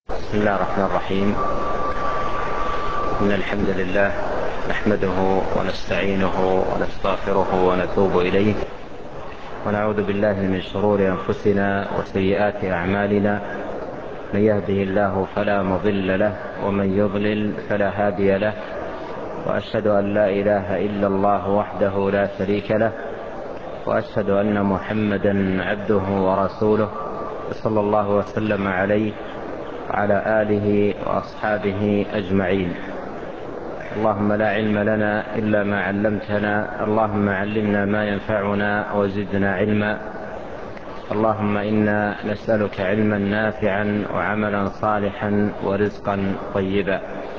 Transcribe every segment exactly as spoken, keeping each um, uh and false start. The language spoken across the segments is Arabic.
بسم الله الرحمن الرحيم. إن الحمد لله نحمده ونستعينه ونستغفره ونتوب إليه، ونعوذ بالله من شرور أنفسنا وسيئات أعمالنا. من يهده الله فلا مضل له، ومن يضلل فلا هادي له، وأشهد أن لا إله إلا الله وحده لا شريك له، وأشهد أن محمدا عبده ورسوله، صلى الله وسلم عليه وعلى آله وأصحابه أجمعين. اللهم لا علم لنا إلا ما علمتنا، اللهم علمنا ما ينفعنا وزدنا علما. اللهم إنا نسألك علما نافعا وعملا صالحا ورزقا طيبا.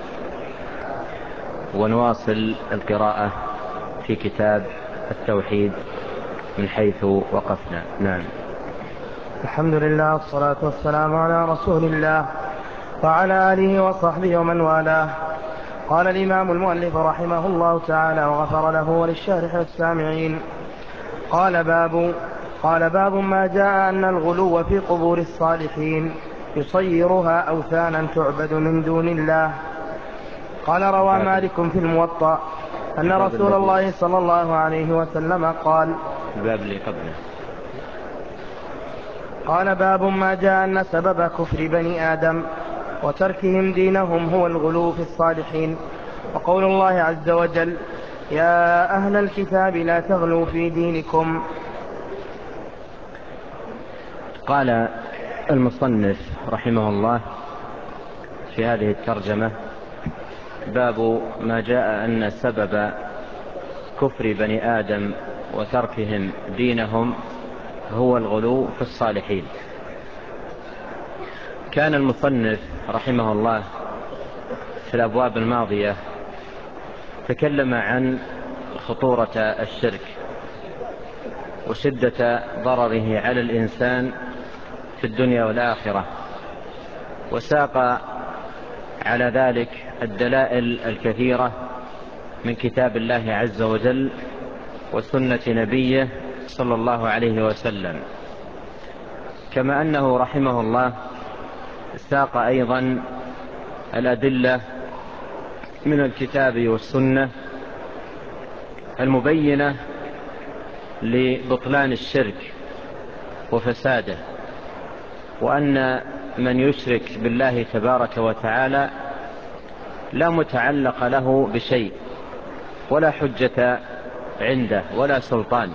ونواصل القراءة في كتاب التوحيد من حيث وقفنا. نعم. الحمد لله والصلاة والسلام على رسول الله وعلى آله وصحبه ومن والاه. قال الإمام المؤلف رحمه الله تعالى وغفر له وللشارح والسامعين. قال باب قال باب ما جاء أن الغلو في قبور الصالحين يصيرها أوثانا تعبد من دون الله. قال روى مالك في الموطأ أن رسول الله صلى الله عليه وسلم قال الباب اللي قبله. قال باب ما جاء أن سبب كفر بني آدم وتركهم دينهم هو الغلو في الصالحين، وقول الله عز وجل يا أهل الكتاب لا تغلوا في دينكم. قال المصنف رحمه الله في هذه الترجمة: باب ما جاء أن سبب كفر بني آدم وتركهم دينهم هو الغلو في الصالحين. كان المصنف رحمه الله في الأبواب الماضية تكلم عن خطورة الشرك وشدة ضرره على الإنسان في الدنيا والآخرة، وساق على ذلك الدلائل الكثيرة من كتاب الله عز وجل وسنة نبيه صلى الله عليه وسلم، كما أنه رحمه الله ساق أيضا الأدلة من الكتاب والسنة المبينة لبطلان الشرك وفساده، وأن من يشرك بالله تبارك وتعالى لا متعلق له بشيء ولا حجة عنده ولا سلطان.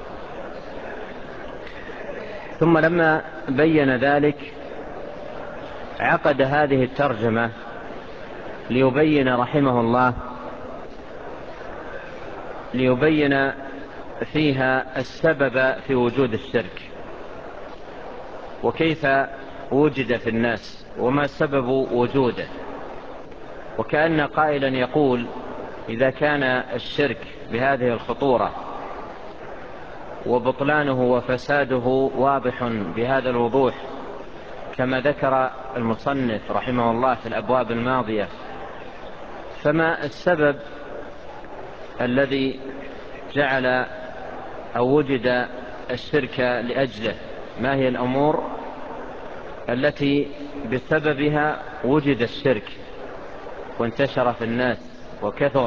ثم لما بين ذلك عقد هذه الترجمة ليبين رحمه الله ليبين فيها السبب في وجود الشرك وكيف وجد في الناس وما سبب وجوده، وكأن قائلا يقول: إذا كان الشرك بهذه الخطورة وبطلانه وفساده واضح بهذا الوضوح كما ذكر المصنف رحمه الله في الأبواب الماضية، فما السبب الذي جعل أو وجد الشرك لأجله؟ ما هي الأمور التي بسببها وجد الشرك وانتشر في الناس وكثر؟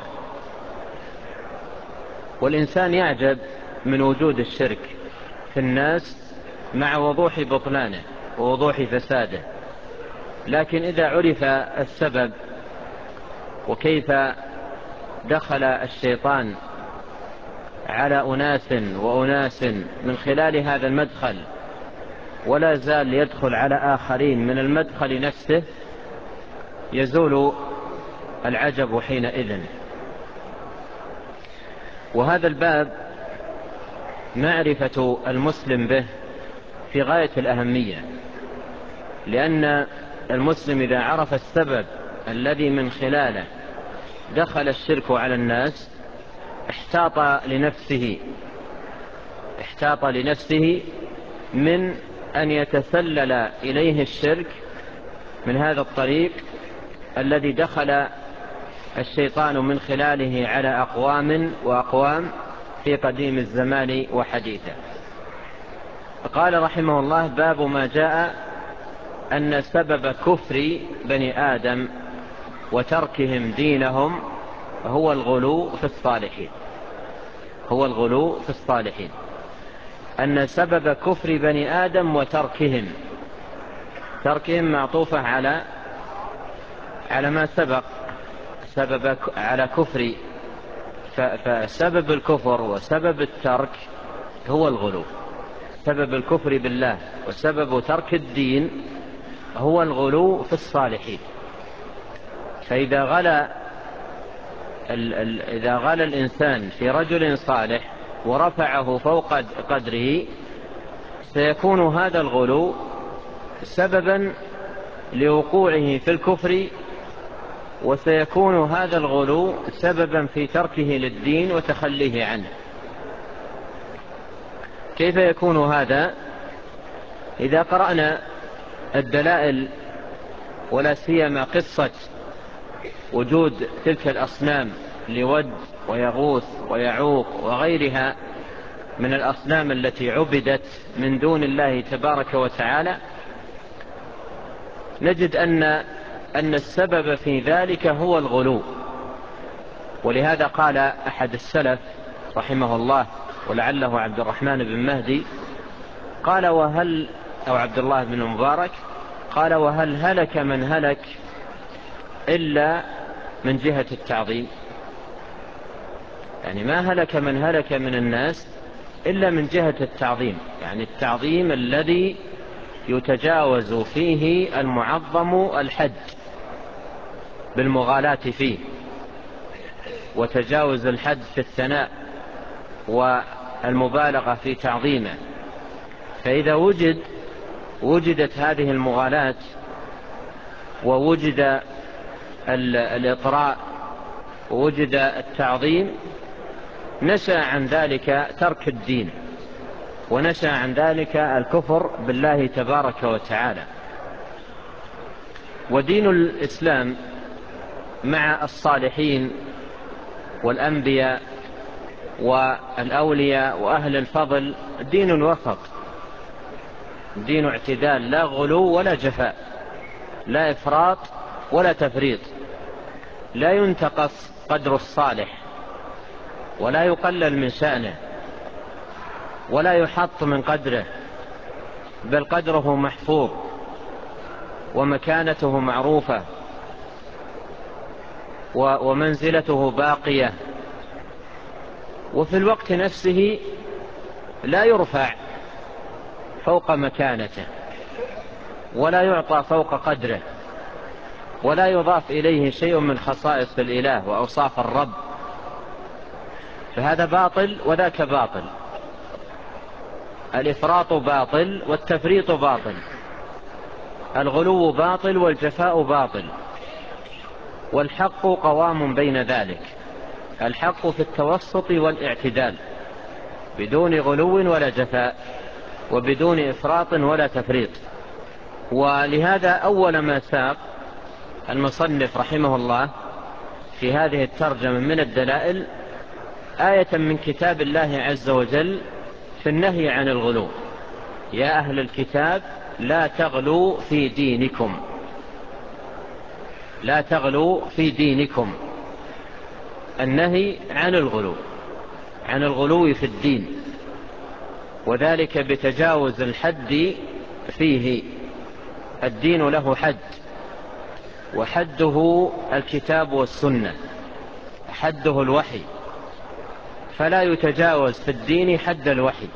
والإنسان يعجب من وجود الشرك في الناس مع وضوح بطلانه ووضوح فساده، لكن إذا عرف السبب وكيف دخل الشيطان على أناس وأناس من خلال هذا المدخل ولا زال يدخل على آخرين من المدخل نفسه، يزول العجب حينئذ. وهذا الباب معرفة المسلم به في غاية الأهمية، لأن المسلم إذا عرف السبب الذي من خلاله دخل الشرك على الناس احتاط لنفسه احتاط لنفسه من أن يتسلل إليه الشرك من هذا الطريق الذي دخل الشيطان من خلاله على أقوام وأقوام في قديم الزمان وحديثه. قال رحمه الله: باب ما جاء أن سبب كفر بني آدم وتركهم دينهم هو الغلو في الصالحين هو الغلو في الصالحين أن سبب كفر بني آدم وتركهم تركهم معطوفة على على ما سبق سبب على كفر، فسبب الكفر وسبب الترك هو الغلو. سبب الكفر بالله وسبب ترك الدين هو الغلو في الصالحين. فإذا غلا إذا غلا الإنسان في رجل صالح ورفعه فوق قدره سيكون هذا الغلو سببا لوقوعه في الكفر، وسيكون هذا الغلو سببا في تركه للدين وتخليه عنه. كيف يكون هذا؟ إذا قرأنا الدلائل ولا سيما قصة وجود تلك الأصنام لود ويغوث ويعوق وغيرها من الأصنام التي عبدت من دون الله تبارك وتعالى، نجد أن أن السبب في ذلك هو الغلو. ولهذا قال أحد السلف رحمه الله ولعله عبد الرحمن بن مهدي قال وهل أو عبد الله بن مبارك قال وهل هلك من هلك إلا من جهة التعظيم؟ يعني ما هلك من هلك من الناس إلا من جهة التعظيم، يعني التعظيم الذي يتجاوز فيه المعظم الحد بالمغالاة فيه وتجاوز الحد في الثناء والمبالغة في تعظيمه. فإذا وجد وجدت هذه المغالاة ووجد الإطراء ووجد التعظيم نشأ عن ذلك ترك الدين ونشأ عن ذلك الكفر بالله تبارك وتعالى. ودين الإسلام مع الصالحين والأنبياء والأولياء وأهل الفضل دين وسط، دين اعتدال، لا غلو ولا جفاء، لا إفراط ولا تفريط، لا ينتقص قدر الصالح ولا يقلل من شأنه ولا يحط من قدره، بل قدره محفوظ ومكانته معروفة ومنزلته باقية، وفي الوقت نفسه لا يرفع فوق مكانته ولا يعطى فوق قدره ولا يضاف إليه شيء من خصائص الإله وأوصاف الرب. فهذا باطل وذاك باطل، الإفراط باطل والتفريط باطل، الغلو باطل والجفاء باطل، والحق قوام بين ذلك، الحق في التوسط والاعتدال بدون غلو ولا جفاء وبدون إفراط ولا تفريط. ولهذا أول ما ساق المصنف رحمه الله في هذه الترجمة من الدلائل آية من كتاب الله عز وجل في النهي عن الغلو: يا أهل الكتاب لا تغلوا في دينكم، لا تغلوا في دينكم، النهي عن الغلو، عن الغلو في الدين، وذلك بتجاوز الحد فيه. الدين له حد، وحده الكتاب والسنة، حده الوحي، فلا يتجاوز في الدين حد الوحي.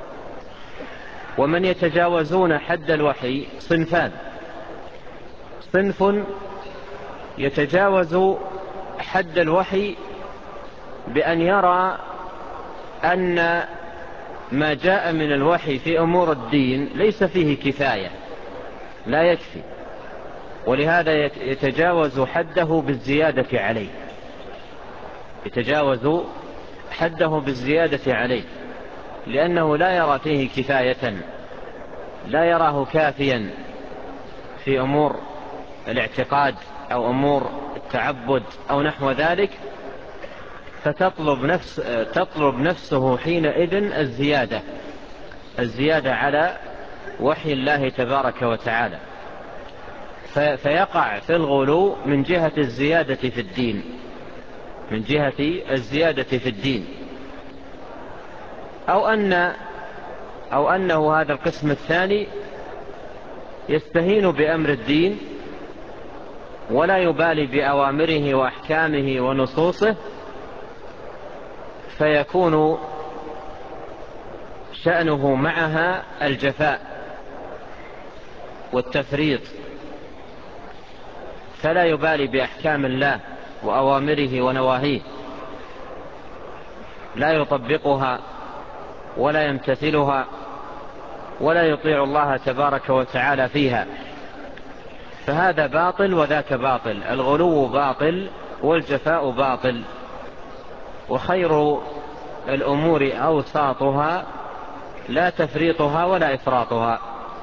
ومن يتجاوزون حد الوحي صنفان: صنف يتجاوز حد الوحي بأن يرى أن ما جاء من الوحي في أمور الدين ليس فيه كفاية، لا يكفي، ولهذا يتجاوز حده بالزيادة عليه، يتجاوز حده بالزيادة عليه، لأنه لا يرى فيه كفاية، لا يراه كافيا في أمور الاعتقاد أو أمور التعبد أو نحو ذلك، فتطلب نفس تطلب نفسه حينئذ الزيادة الزيادة على وحي الله تبارك وتعالى. فيقع في الغلو من جهة الزيادة في الدين من جهة الزيادة في الدين أو أن أو أنه هذا القسم الثاني يستهين بأمر الدين ولا يبالي بأوامره وأحكامه ونصوصه، فيكون شأنه معها الجفاء والتفريط، فلا يبالي بأحكام الله وأوامره ونواهيه، لا يطبقها ولا يمتثلها ولا يطيع الله تبارك وتعالى فيها، فهذا باطل وذاك باطل، الغلو باطل والجفاء باطل، وخير الأمور أوساطها لا تفريطها ولا إفراطها.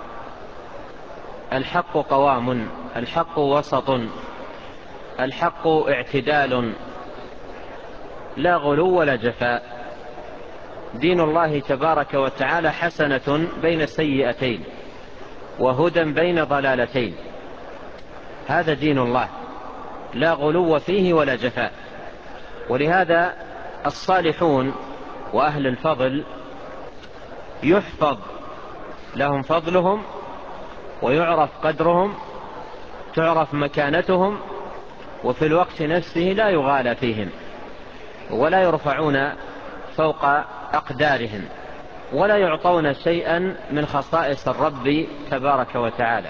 الحق قوام، الحق وسط، الحق اعتدال، لا غلو ولا جفاء. دين الله تبارك وتعالى حسنة بين سيئتين وهدى بين ضلالتين، هذا دين الله لا غلو فيه ولا جفاء. ولهذا الصالحون وأهل الفضل يحفظ لهم فضلهم ويعرف قدرهم، تعرف مكانتهم، وفي الوقت نفسه لا يغالى فيهم ولا يرفعون فوق أقدارهم ولا يعطون شيئا من خصائص الرب تبارك وتعالى.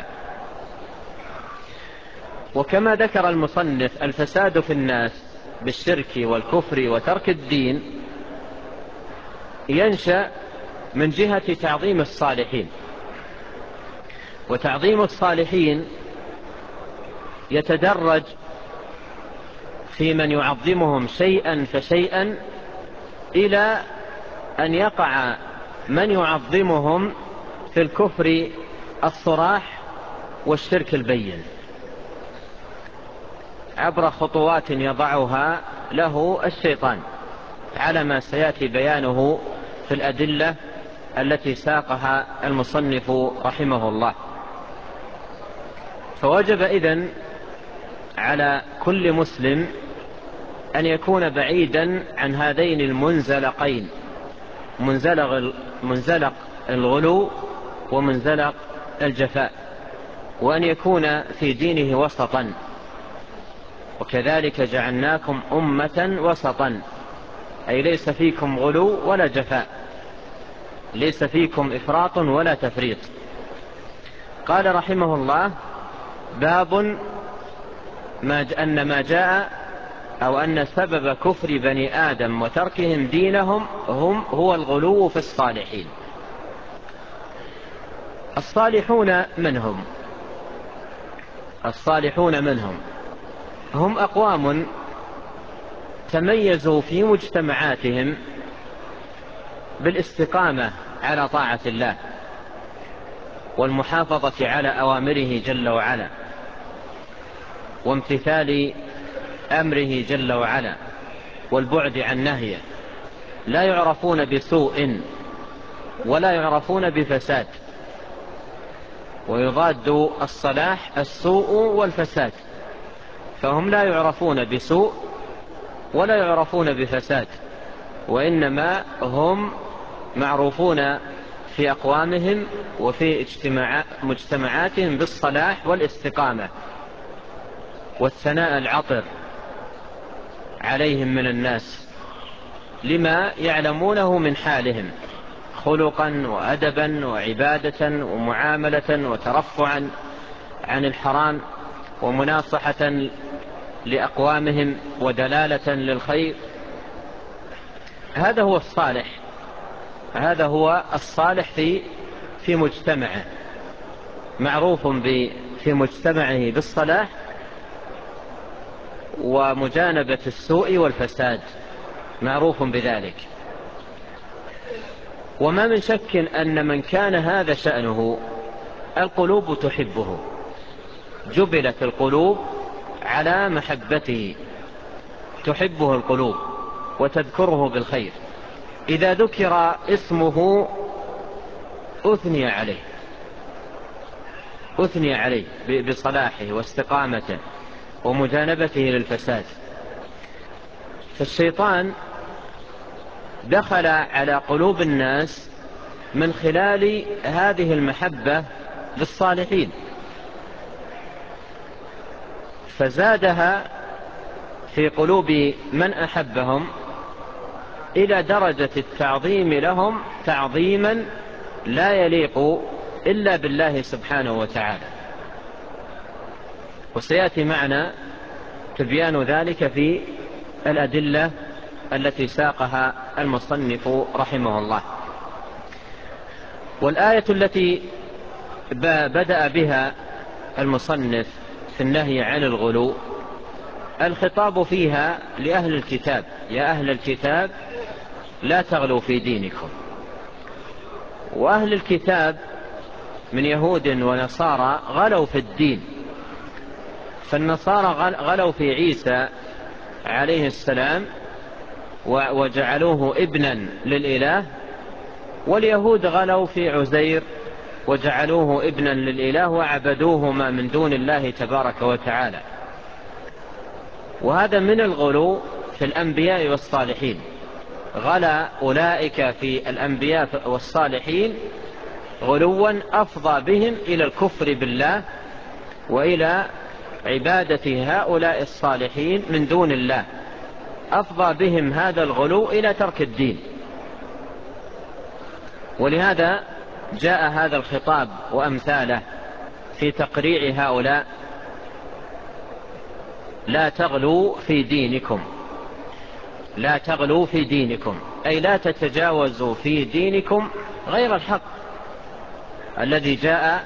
وكما ذكر المصنف الفساد في الناس بالشرك والكفر وترك الدين ينشأ من جهة تعظيم الصالحين، وتعظيم الصالحين يتدرج في من يعظمهم شيئا فشيئا إلى أن يقع من يعظمهم في الكفر الصراح والشرك البين عبر خطوات يضعها له الشيطان على ما سيأتي بيانه في الأدلة التي ساقها المصنف رحمه الله. فوجب إذن على كل مسلم أن يكون بعيدا عن هذين المنزلقين، منزلق, منزلق الغلو ومنزلق الجفاء، وأن يكون في دينه وسطا. وكذلك جعلناكم أمة وسطا، أي ليس فيكم غلو ولا جفاء، ليس فيكم إفراط ولا تفريط. قال رحمه الله: باب ما أن ما جاء أو أن سبب كفر بني آدم وتركهم دينهم هم هو الغلو في الصالحين. الصالحون منهم الصالحون منهم هم أقوام تميزوا في مجتمعاتهم بالاستقامة على طاعة الله والمحافظة على أوامره جل وعلا وامتثال أمره جل وعلا والبعد عن نهيه، لا يعرفون بسوء ولا يعرفون بفساد، ويضاد الصلاح السوء والفساد، فهم لا يعرفون بسوء ولا يعرفون بفساد، وإنما هم معروفون في أقوامهم وفي اجتماع مجتمعاتهم بالصلاح والاستقامة والثناء العطر عليهم من الناس لما يعلمونه من حالهم خلقا وأدبا وعبادة ومعاملة وترفعا عن الحرام ومناصحة لأقوامهم ودلالة للخير. هذا هو الصالح، هذا هو الصالح في في مجتمعه، معروف في مجتمعه بالصلاح ومجانبة السوء والفساد، معروف بذلك. وما من شك أن من كان هذا شأنه القلوب تحبه، جبلت القلوب على محبته، تحبه القلوب وتذكره بالخير، إذا ذكر اسمه أثني عليه، أثني عليه بصلاحه واستقامته ومجانبته للفساد. فالشيطان دخل على قلوب الناس من خلال هذه المحبة للصالحين، فزادها في قلوب من أحبهم إلى درجة التعظيم لهم تعظيما لا يليق إلا بالله سبحانه وتعالى. وسيأتي معنا تبيان ذلك في الأدلة التي ساقها المصنف رحمه الله. والآية التي بدأ بها المصنف في النهي عن الغلو الخطاب فيها لأهل الكتاب: يا أهل الكتاب لا تغلوا في دينكم. وأهل الكتاب من يهود ونصارى غلوا في الدين، فالنصارى غلوا في عيسى عليه السلام وجعلوه ابنا للإله، واليهود غلوا في عزير وجعلوه ابنا للإله وعبدوهما من دون الله تبارك وتعالى. وهذا من الغلو في الأنبياء والصالحين. غلا أولئك في الأنبياء والصالحين غلوا أفضى بهم إلى الكفر بالله وإلى عبادة هؤلاء الصالحين من دون الله، أفضى بهم هذا الغلو إلى ترك الدين. ولهذا جاء هذا الخطاب وأمثاله في تقريع هؤلاء: لا تغلوا في دينكم، لا تغلوا في دينكم، أي لا تتجاوزوا في دينكم غير الحق الذي جاء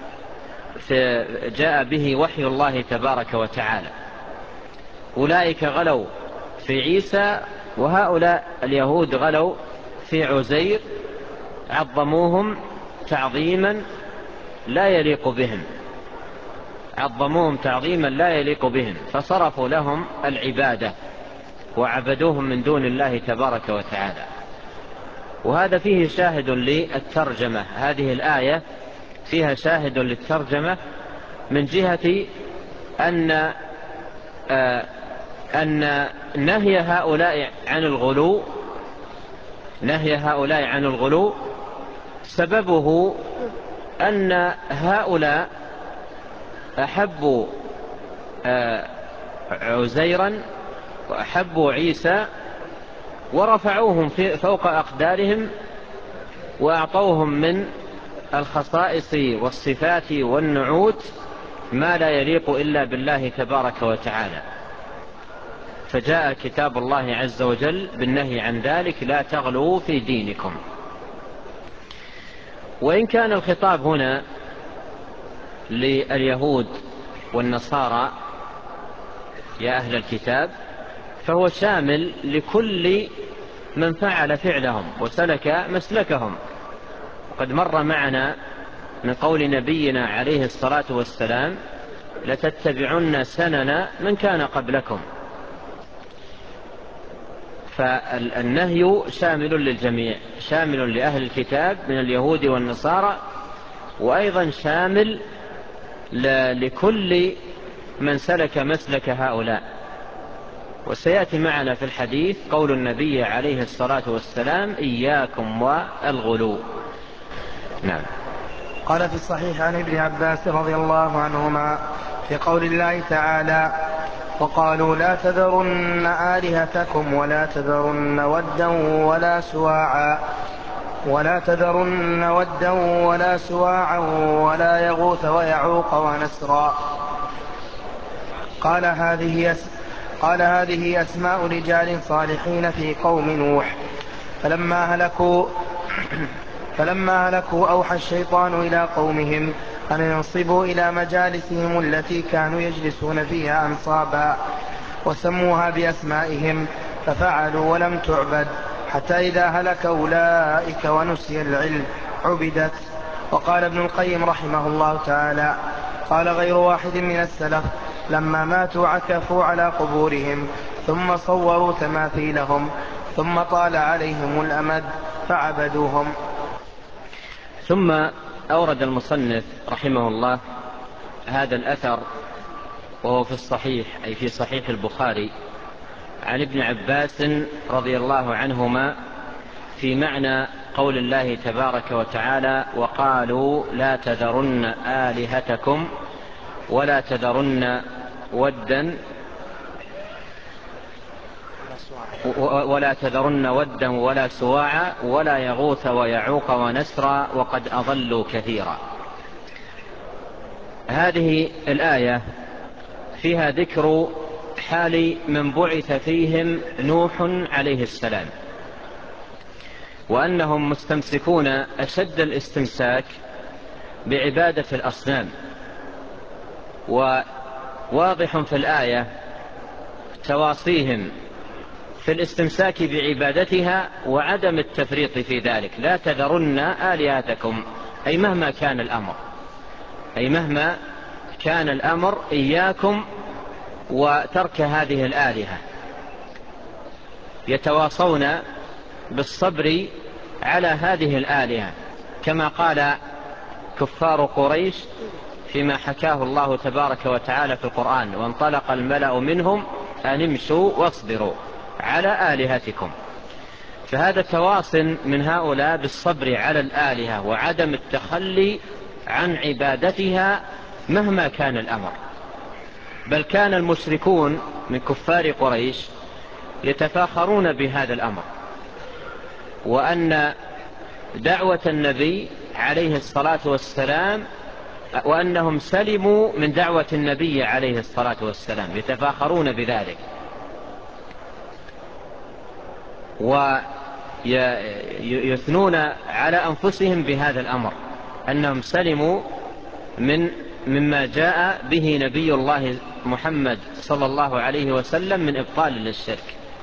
جاء به وحي الله تبارك وتعالى. أولئك غلوا في عيسى، وهؤلاء اليهود غلوا في عزير، عظموهم تعظيما لا يليق بهم، عظموهم تعظيما لا يليق بهم، فصرفوا لهم العبادة وعبدوهم من دون الله تبارك وتعالى. وهذا فيه شاهد للترجمة، هذه الآية فيها شاهد للترجمة من جهة أن آه أن نهي هؤلاء عن الغلو نهي هؤلاء عن الغلو سببه أن هؤلاء أحبوا آه عزيرا وأحبوا عيسى ورفعوهم فوق أقدارهم وأعطوهم من الخصائص والصفات والنعوت ما لا يليق إلا بالله تبارك وتعالى. فجاء كتاب الله عز وجل بالنهي عن ذلك: لا تغلوا في دينكم. وإن كان الخطاب هنا لليهود والنصارى يا أهل الكتاب، فهو شامل لكل من فعل فعلهم وسلك مسلكهم. وقد مر معنا من قول نبينا عليه الصلاة والسلام: لتتبعن سنن من كان قبلكم. فالنهي شامل للجميع، شامل لأهل الكتاب من اليهود والنصارى، وأيضا شامل لكل من سلك مسلك هؤلاء. وسيأتي معنا في الحديث قول النبي عليه الصلاة والسلام: إياكم والغلو. نعم. قال في الصحيح عن ابن عباس رضي الله عنهما في قول الله تعالى: وقالوا لا تذرن آلهتكم ولا تذرن ودا ولا سواعا ولا تذرن ودا ولا سواعا ولا يغوث ويعوق ونسرا. قال هذه قال هذه أسماء رجال صالحين في قوم نوح، فلما هلكوا فلما هلكوا أوحى الشيطان إلى قومهم أن ينصبوا إلى مجالسهم التي كانوا يجلسون فيها أنصابا، وسموها بأسمائهم، ففعلوا ولم تعبد، حتى إذا هلك أولئك ونسي العلم عبدت. وقال ابن القيم رحمه الله تعالى: قال غير واحد من السلف: لما ماتوا عكفوا على قبورهم ثم صوروا تماثيلهم ثم طال عليهم الأمد فعبدوهم. ثم أورد المصنف رحمه الله هذا الأثر وهو في الصحيح أي في صحيح البخاري عن ابن عباس رضي الله عنهما في معنى قول الله تبارك وتعالى: وقالوا لا تذرن آلهتكم ولا تذرن ودا ولا تذرن ودا ولا سواعا ولا يغوث ويعوق ونسرا وقد أضلوا كثيرا. هذه الآية فيها ذكر حال من بعث فيهم نوح عليه السلام، وأنهم مستمسكون أشد الاستمساك بعبادة الأصنام. وواضح في الآية تواصيهم في الاستمساك بعبادتها وعدم التفريط في ذلك. لا تذرن آلهتكم أي مهما كان الأمر، أي مهما كان الأمر إياكم وترك هذه الآلهة. يتواصون بالصبر على هذه الآلهة كما قال كفار قريش فيما حكاه الله تبارك وتعالى في القرآن: وانطلق الملأ منهم أن امشوا واصبروا على آلهتكم. فهذا تواص من هؤلاء بالصبر على الآلهة وعدم التخلي عن عبادتها مهما كان الأمر. بل كان المشركون من كفار قريش يتفاخرون بهذا الأمر، وأن دعوة النبي عليه الصلاة والسلام وأنهم سلموا من دعوة النبي عليه الصلاة والسلام، يتفاخرون بذلك ويثنون على أنفسهم بهذا الأمر، أنهم سلموا من مما جاء به نبي الله محمد صلى الله عليه وسلم من إبطال للشرك.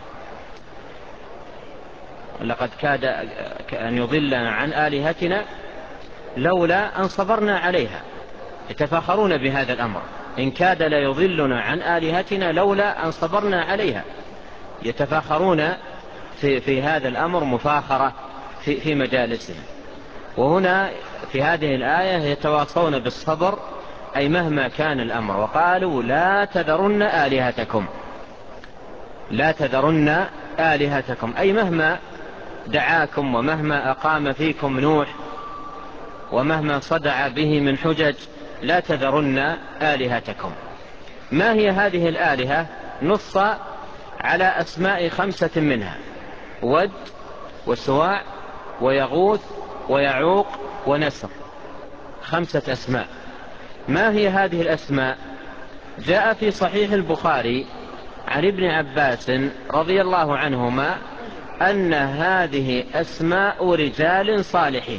لقد كاد أن يضلنا عن آلهتنا لولا أن صبرنا عليها. يتفاخرون بهذا الأمر: إن كاد لا يضلنا عن آلهتنا لولا أن صبرنا عليها. يتفاخرون في, في هذا الأمر مفاخرة في, في مجالسهم. وهنا في هذه الآية يتواصون بالصبر أي مهما كان الأمر. وقالوا لا تذرن آلهتكم، لا تذرن آلهتكم أي مهما دعاكم ومهما أقام فيكم نوح ومهما صدع به من حجج لا تذرن آلهتكم. ما هي هذه الآلهة؟ نص على أسماء خمسة منها: ود وسواع ويغوث ويعوق ونسر، خمسة أسماء. ما هي هذه الأسماء؟ جاء في صحيح البخاري عن ابن عباس رضي الله عنهما أن هذه أسماء رجال صالحين.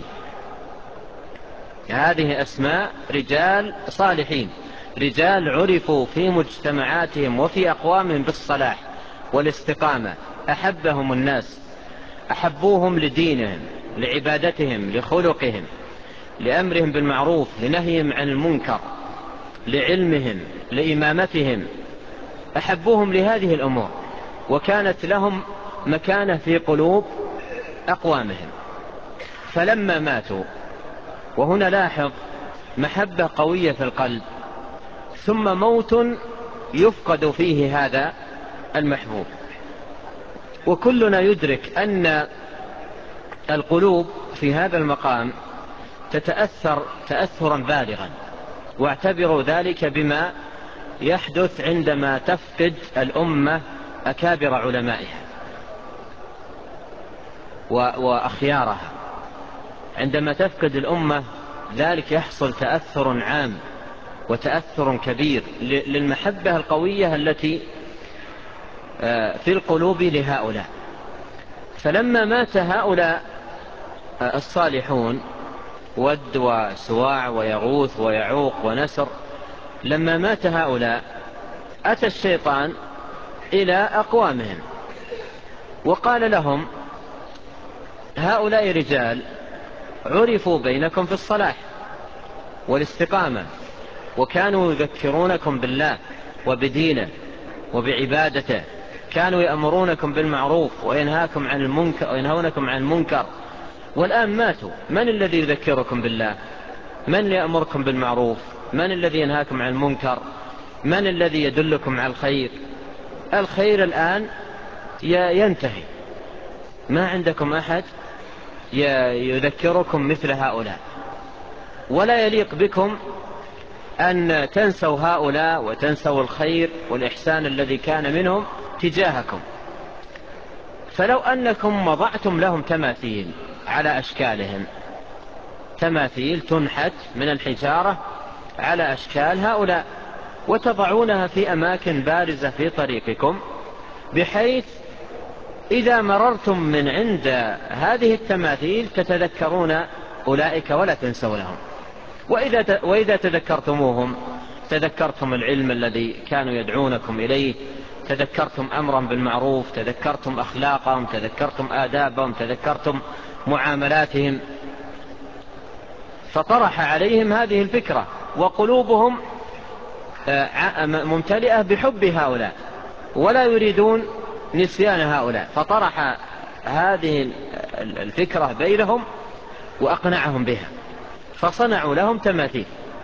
هذه أسماء رجال صالحين، رجال عرفوا في مجتمعاتهم وفي أقوامهم بالصلاح والاستقامة، أحبهم الناس، أحبوهم لدينهم، لعبادتهم، لخلقهم، لأمرهم بالمعروف، لنهيهم عن المنكر، لعلمهم، لإمامتهم، أحبوهم لهذه الأمور، وكانت لهم مكانة في قلوب أقوامهم. فلما ماتوا، وهنا لاحظ محبة قوية في القلب ثم موت يفقد فيه هذا المحبوب. وكلنا يدرك أن القلوب في هذا المقام تتأثر تأثرا بالغا، واعتبروا ذلك بما يحدث عندما تفقد الأمة أكابر علمائها وأخيارها. عندما تفقد الأمة ذلك يحصل تأثر عام وتأثر كبير للمحبة القوية التي في القلوب لهؤلاء. فلما مات هؤلاء الصالحون ود وسواع ويغوث ويعوق ونسر، لما مات هؤلاء أتى الشيطان إلى أقوامهم وقال لهم: هؤلاء رجال عرفوا بينكم في الصلاح والاستقامة، وكانوا يذكرونكم بالله وبدينه وبعبادته، كانوا يأمرونكم بالمعروف وينهاكم عن المنكر وينهونكم عن المنكر، والآن ماتوا. من الذي يذكركم بالله؟ من يأمركم بالمعروف من الذي ينهاكم عن المنكر؟ من الذي يدلكم على الخير؟ الخير الآن ينتهي، ما عندكم أحد يذكركم مثل هؤلاء، ولا يليق بكم أن تنسوا هؤلاء وتنسوا الخير والإحسان الذي كان منهم تجاهكم. فلو أنكم وضعتم لهم تماثيل على أشكالهم، تماثيل تنحت من الحجارة على أشكال هؤلاء، وتضعونها في أماكن بارزة في طريقكم، بحيث إذا مررتم من عند هذه التماثيل تتذكرون أولئك ولا تنسوا لهم. وإذا وإذا تذكرتموهم تذكرتم العلم الذي كانوا يدعونكم إليه، تذكرتم أمرا بالمعروف، تذكرتم أخلاقهم، تذكرتم آدابهم، تذكرتم معاملاتهم، فطرح عليهم هذه الفكرة، وقلوبهم ممتلئة بحب هؤلاء ولا يريدون نسيان هؤلاء، فطرح هذه الفكرة بينهم وأقنعهم بها، فصنعوا لهم تماثيل،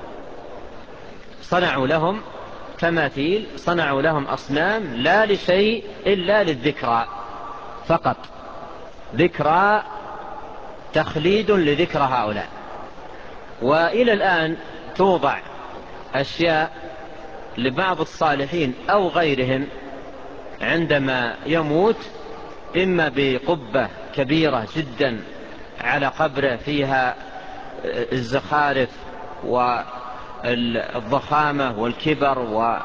صنعوا لهم تماثيل صنعوا لهم أصنام لا لشيء إلا للذكرى فقط، ذكرى تخليد لذكرى هؤلاء. وإلى الآن توضع أشياء لبعض الصالحين أو غيرهم عندما يموت، إما بقبة كبيرة جدا على قبره فيها الزخارف والضخامة والكبر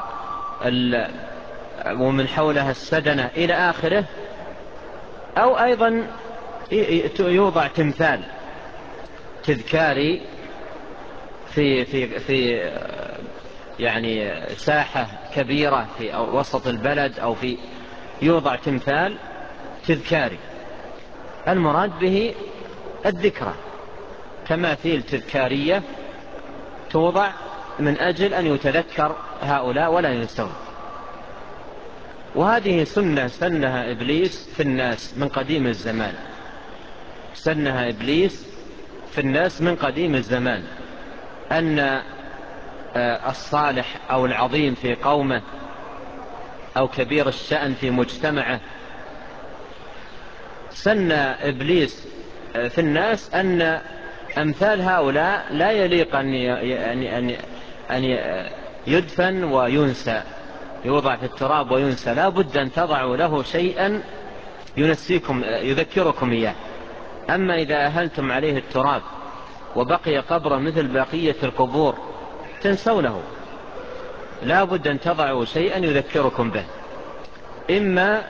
ومن حولها السدنة إلى آخره، أو أيضا يوضع تمثال تذكاري في في في يعني ساحة كبيرة في وسط البلد، أو في يوضع تمثال تذكاري، المراد به الذكرى، تماثيل تذكارية توضع من أجل أن يتذكر هؤلاء ولا ينسون. وهذه سنة سنها إبليس في الناس من قديم الزمان، سنها إبليس في الناس من قديم الزمان، أن الصالح أو العظيم في قومه أو كبير الشأن في مجتمعه، سن إبليس في الناس أن أمثال هؤلاء لا يليق أن يدفن وينسى، يوضع في التراب وينسى، لا بد أن تضعوا له شيئا ينسيكم يذكركم إياه. أما إذا أهلتم عليه التراب وبقي قبره مثل بقية القبور تنسونه، لا بد أن تضعوا شيئا يذكركم به، إما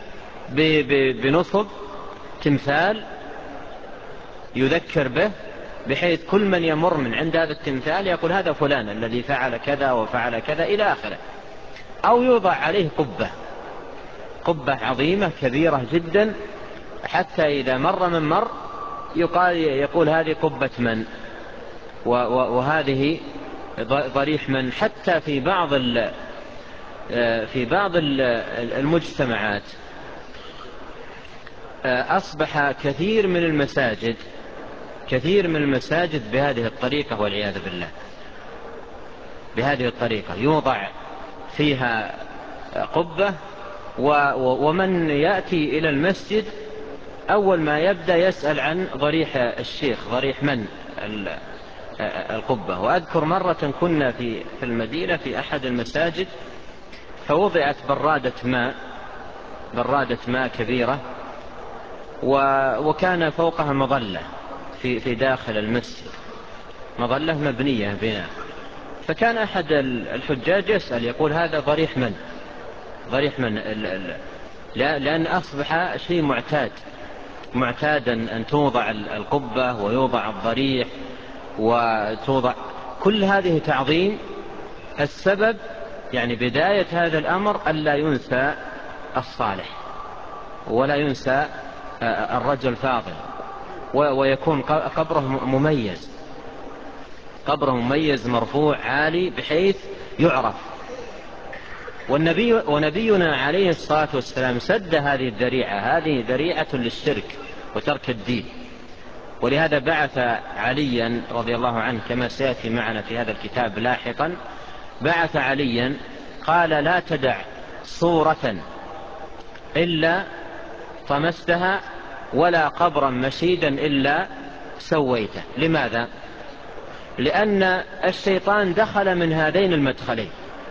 بنصب تمثال يذكر به، بحيث كل من يمر من عند هذا التمثال يقول هذا فلان الذي فعل كذا وفعل كذا إلى آخره، أو يوضع عليه قبة قبة عظيمة كبيرة جدا، حتى إذا مر من مر يقال يقول هذه قبة من، وهذه ضريح من. حتى في بعض في بعض المجتمعات أصبح كثير من المساجد كثير من المساجد بهذه الطريقة والعياذ بالله، بهذه الطريقة يوضع فيها قبة، ومن يأتي إلى المسجد أول ما يبدأ يسأل عن ضريح الشيخ، ضريح من القبة. وأذكر مرة كنا في في المدينة في أحد المساجد، فوضعت برادة ماء برادة ماء كبيرة، وكان فوقها مظلة في في داخل المسجد، مظلة مبنية بناء. فكان أحد الحجاج يسأل يقول هذا ضريح من ضريح من لأن أصبح شيء معتاد معتادا أن توضع القبة ويوضع الضريح وتوضع كل هذه تعظيم. السبب يعني بداية هذا الأمر ألا ينسى الصالح ولا ينسى الرجل الفاضل، ويكون قبره مميز، قبره مميز مرفوع عالي بحيث يعرف. والنبي ونبينا عليه الصلاة والسلام سد هذه الذريعة، هذه ذريعة للشرك وترك الدين، ولهذا بعث عليا رضي الله عنه كما سيأتي معنا في هذا الكتاب لاحقا، بعث عليا قال لا تدع صورة إلا طمستها ولا قبرا مشيدا إلا سويته. لماذا؟ لأن الشيطان دخل من هذين المدخلين،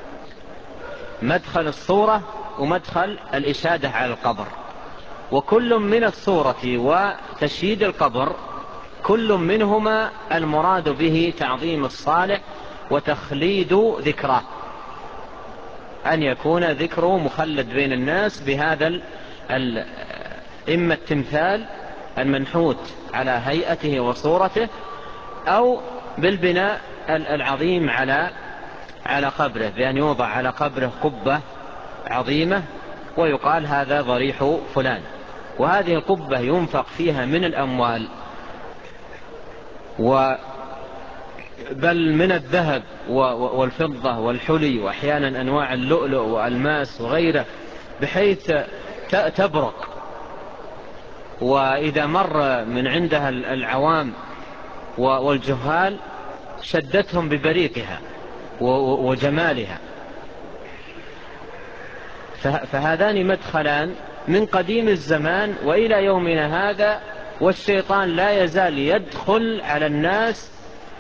مدخل الصورة ومدخل الإشادة على القبر، وكل من الصورة وتشييد القبر كل منهما المراد به تعظيم الصالح وتخليد ذكره، أن يكون ذكره مخلد بين الناس بهذا ال ال إما التمثال المنحوت على هيئته وصورته، أو بالبناء العظيم على على قبره، بأن يوضع على قبره قبة عظيمة ويقال هذا ضريح فلان، وهذه القبة ينفق فيها من الأموال و بل من الذهب والفضة والحلي وأحيانا أنواع اللؤلؤ والماس وغيره، بحيث تبرق، وإذا مر من عندها العوام والجهال شدتهم ببريقها وجمالها. فهذان مدخلان من قديم الزمان وإلى يومنا هذا، والشيطان لا يزال يدخل على الناس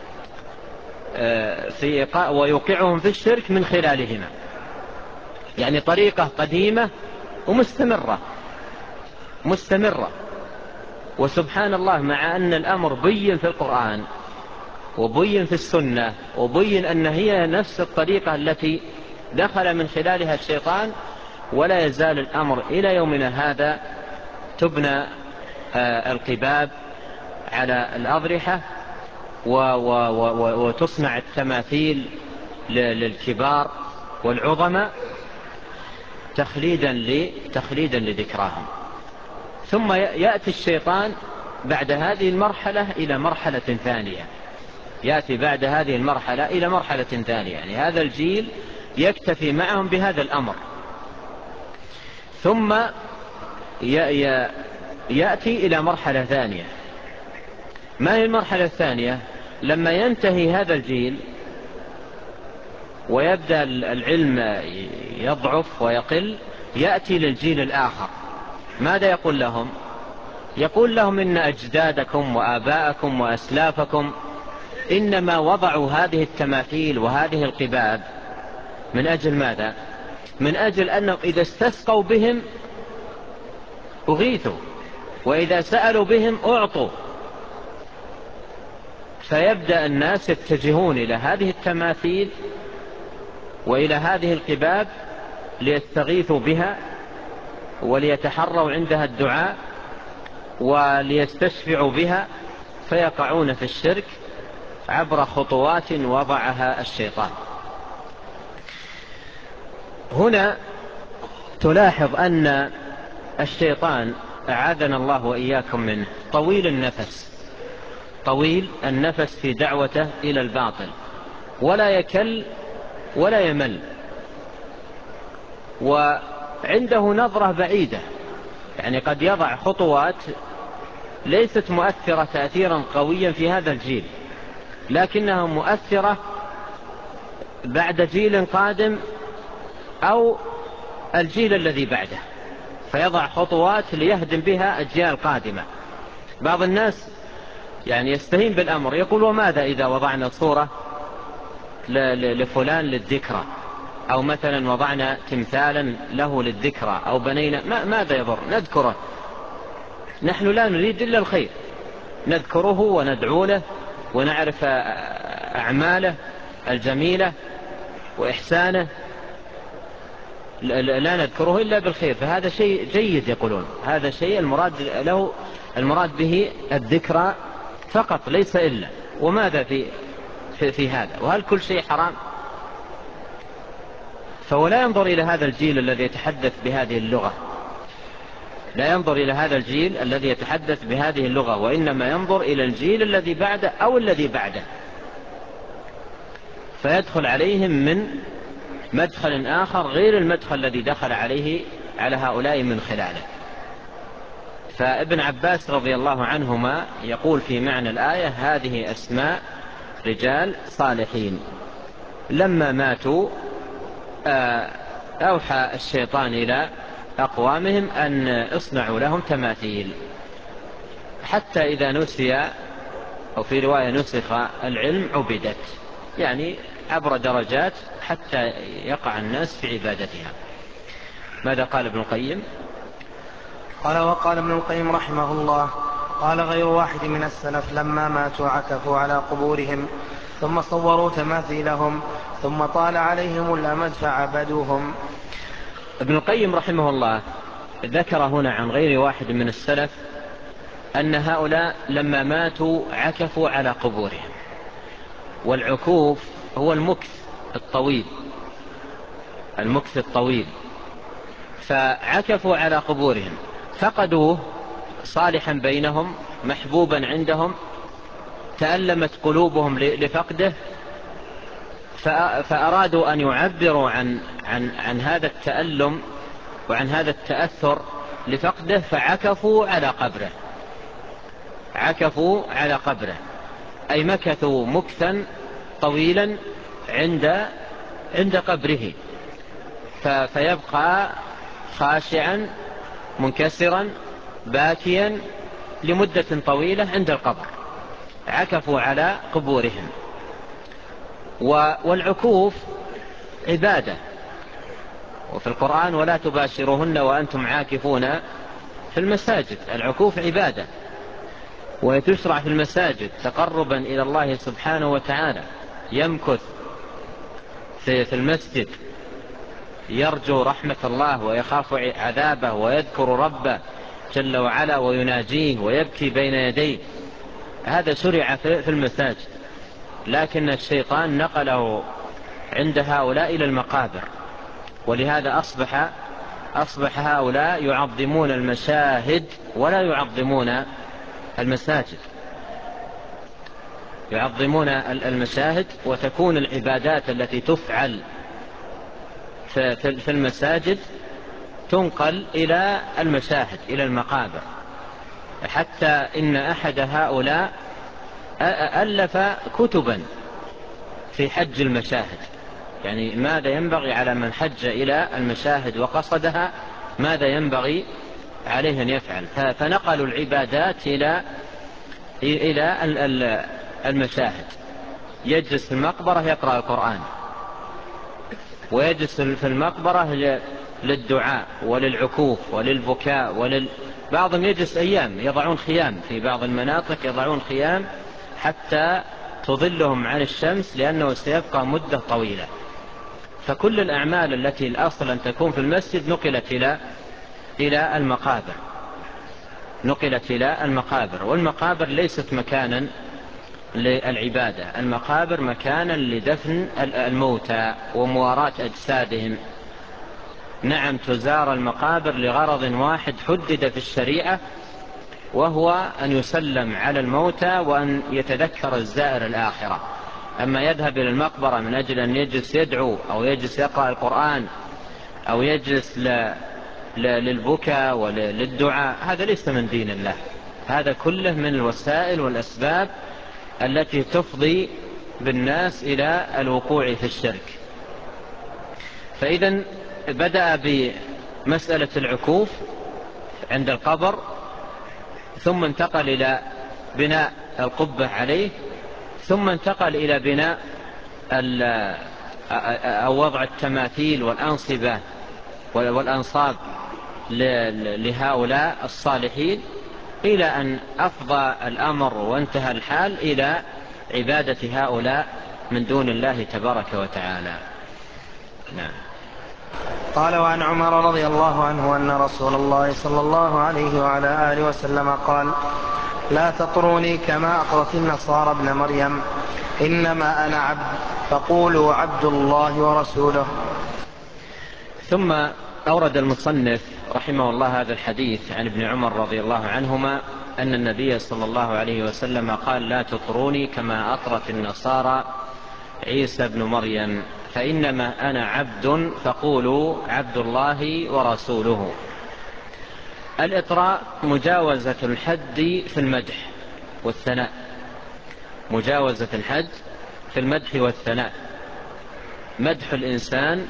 في ويوقعهم في الشرك من خلالهما، يعني طريقة قديمة ومستمرة مستمرة. وسبحان الله، مع أن الأمر بين في القرآن وبين في السنة وبين أن هي نفس الطريقة التي دخل من خلالها الشيطان، ولا يزال الأمر إلى يومنا هذا تبنى القباب على الأضرحة وتصنع التماثيل للكبار والعظماء تخليدا لذكراهم. ثم يأتي الشيطان بعد هذه المرحلة إلى مرحلة ثانية، يأتي بعد هذه المرحلة إلى مرحلة ثانية، يعني هذا الجيل يكتفي معهم بهذا الأمر، ثم يأتي إلى مرحلة ثانية. ما هي المرحلة الثانية؟ لما ينتهي هذا الجيل ويبدأ العلم يضعف ويقل، يأتي للجيل الآخر. ماذا يقول لهم؟ يقول لهم إن أجدادكم وآباءكم وأسلافكم إنما وضعوا هذه التماثيل وهذه القباب من أجل ماذا؟ من أجل أنهم إذا استسقوا بهم أغيثوا، وإذا سألوا بهم أعطوا. فيبدأ الناس يتجهون إلى هذه التماثيل وإلى هذه القباب ليستغيثوا بها وليتحروا عندها الدعاء وليستشفعوا بها، فيقعون في الشرك عبر خطوات وضعها الشيطان. هنا تلاحظ أن الشيطان أعاذنا الله وإياكم منه طويل النفس، طويل النفس في دعوته إلى الباطل، ولا يكل ولا يمل، وعنده نظرة بعيدة، يعني قد يضع خطوات ليست مؤثرة تأثيرا قويا في هذا الجيل، لكنها مؤثرة بعد جيل قادم أو الجيل الذي بعده، فيضع خطوات ليهدم بها أجيال قادمة. بعض الناس يعني يستهين بالأمر، يقول وماذا إذا وضعنا صورة لفلان للذكرى، أو مثلا وضعنا تمثالا له للذكرى، أو بنينا، ماذا يضر؟ نذكره، نحن لا نريد إلا الخير، نذكره وندعو له ونعرف أعماله الجميلة وإحسانه، لا نذكره إلا بالخير. فهذا شيء جيد، يقولون هذا شيء المراد له المراد به الذكرى فقط ليس إلا. وماذا في في, في هذا؟ وهل كل شيء حرام؟ فهو لا ينظر إلى هذا الجيل الذي يتحدث بهذه اللغة، لا ينظر إلى هذا الجيل الذي يتحدث بهذه اللغة، وإنما ينظر إلى الجيل الذي بعده أو الذي بعده، فيدخل عليهم من مدخل آخر غير المدخل الذي دخل عليه على هؤلاء من خلاله. فابن عباس رضي الله عنهما يقول في معنى الآية: هذه أسماء رجال صالحين لما ماتوا أوحى الشيطان إلى أقوامهم أن اصنعوا لهم تماثيل، حتى إذا نسي، أو في رواية نسخ العلم عبدت، يعني عبر درجات حتى يقع الناس في عبادتها. ماذا قال ابن القيم؟ قال: وقال ابن القيم رحمه الله: قال غير واحد من السلف لما ماتوا عكفوا على قبورهم ثم صوروا تماثيلهم ثم طال عليهم الأمد فعبدوهم. ابن القيم رحمه الله ذكر هنا عن غير واحد من السلف أن هؤلاء لما ماتوا عكفوا على قبورهم، والعكوف هو المكث الطويل، المكث الطويل. فعكفوا على قبورهم، فقدوه صالحا بينهم محبوبا عندهم، تألمت قلوبهم لفقده، فأرادوا أن يعبروا عن, عن, عن هذا التألم وعن هذا التأثر لفقده، فعكفوا على قبره. عكفوا على قبره أي مكثوا مكثا طويلا عند عند قبره، فيبقى خاشعا منكسرا باكيا لمدة طويلة عند القبر. عكفوا على قبورهم. والعكوف عبادة، وفي القرآن: ولا تباشروهن وأنتم عاكفون في المساجد. العكوف عبادة، وتشرع في المساجد تقربا إلى الله سبحانه وتعالى. يمكث في المسجد يرجو رحمة الله ويخاف عذابه ويذكر ربه جل وعلا ويناجيه ويبكي بين يديه. هذا شرع في المساجد، لكن الشيطان نقله عند هؤلاء إلى المقابر، ولهذا أصبح أصبح هؤلاء يعظمون المشاهد ولا يعظمون المساجد. يعظمون المشاهد، وتكون العبادات التي تفعل في المساجد تنقل إلى المشاهد، إلى المقابر. حتى إن أحد هؤلاء ألف كتبا في حج المشاهد، يعني ماذا ينبغي على من حج إلى المشاهد وقصدها، ماذا ينبغي عليه أن يفعل. فنقلوا العبادات إلى إلى المشاهد. يجلس في المقبرة يقرأ القرآن، ويجلس في المقبرة للدعاء وللعكوف وللبكاء ولل... بعضهم يجلس أيام، يضعون خيام في بعض المناطق، يضعون خيام حتى تظلهم عن الشمس، لأنه سيبقى مدة طويلة. فكل الأعمال التي الأصل أن تكون في المسجد نقلت إلى إلى المقابر، نقلت إلى المقابر. والمقابر ليست مكانا للعبادة، المقابر مكانا لدفن الموتى ومواراة أجسادهم. نعم، تزار المقابر لغرض واحد حدد في الشريعة، وهو أن يسلم على الموتى وأن يتذكر الزائر الآخرة. أما يذهب إلى المقبرة من أجل أن يجلس يدعو أو يجلس يقرأ القرآن أو يجلس ل... للبكاء وللدعاء، هذا ليس من دين الله. هذا كله من الوسائل والأسباب التي تفضي بالناس إلى الوقوع في الشرك. فإذا بدأ بمسألة العكوف عند القبر، ثم انتقل إلى بناء القبة عليه، ثم انتقل إلى بناء أو وضع التماثيل والأنصبة والأنصاب لهؤلاء الصالحين، إلى أن أفضى الأمر وانتهى الحال إلى عبادة هؤلاء من دون الله تبارك وتعالى. نعم. قال: وعن عمر رضي الله عنه أن رسول الله صلى الله عليه وعلى آله وسلم قال: لا تطروني كما أطرت النصارى ابن مريم، إنما أنا عبد، فقولوا عبد الله ورسوله. ثم أورد المصنف رحمه الله هذا الحديث عن ابن عمر رضي الله عنهما أن النبي صلى الله عليه وسلم قال: لا تطروني كما أطرت النصارى عيسى ابن مريم، فإنما أنا عبد، فقولوا عبد الله ورسوله. الإطراء مجاوزة الحد في المدح والثناء، مجاوزة الحد في المدح والثناء، مدح الإنسان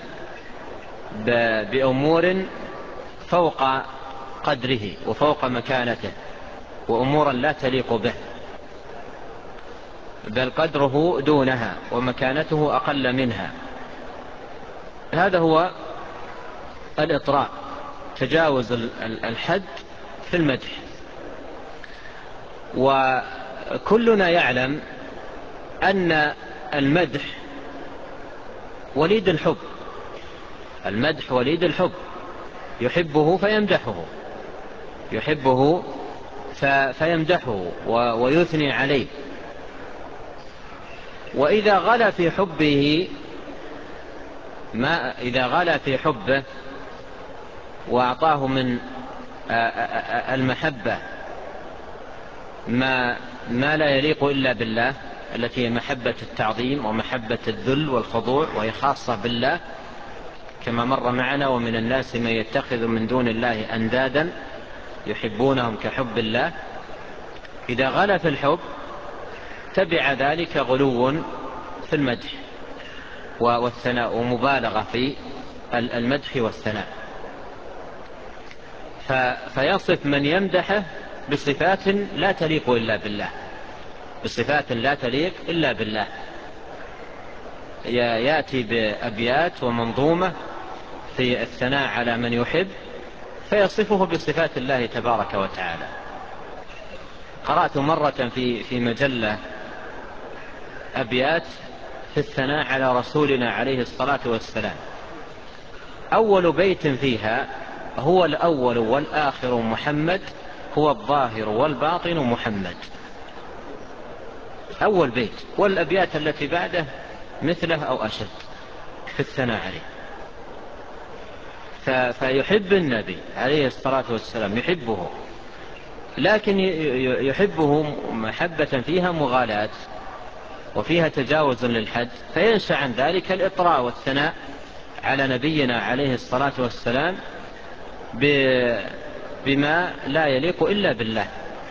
بأمور فوق قدره وفوق مكانته، وأمورا لا تليق به، بل قدره دونها ومكانته أقل منها. هذا هو الإطراء، تجاوز الحد في المدح. وكلنا يعلم أن المدح وليد الحب، المدح وليد الحب، يحبه فيمدحه، يحبه فيمدحه ويثني عليه. وإذا غلا في حبه ما إذا غلا في حبه وأعطاه من المحبة ما ما لا يليق إلا بالله، التي هي محبة التعظيم ومحبة الذل والخضوع، وهي خاصة بالله كما مر معنا: ومن الناس من يتخذ من دون الله أندادا يحبونهم كحب الله. إذا غلا في الحب تبع ذلك غلو في المدح والثناء ومبالغة في المدح والثناء، فيصف من يمدحه بصفات لا تليق إلا بالله، بصفات لا تليق إلا بالله. يأتي بأبيات ومنظومة في الثناء على من يحب فيصفه بصفات الله تبارك وتعالى. قرأت مرة في في مجلة أبيات في الثناء على رسولنا عليه الصلاة والسلام، أول بيت فيها: هو الأول والآخر محمد، هو الظاهر والباطن محمد. أول بيت، والأبيات التي بعده مثله أو أشد في الثناء عليه. فيحب النبي عليه الصلاة والسلام، يحبه، لكن يحبه محبة فيها مغالاة وفيها تجاوز للحد، فينشأ عن ذلك الإطراء والثناء على نبينا عليه الصلاة والسلام بما لا يليق إلا بالله.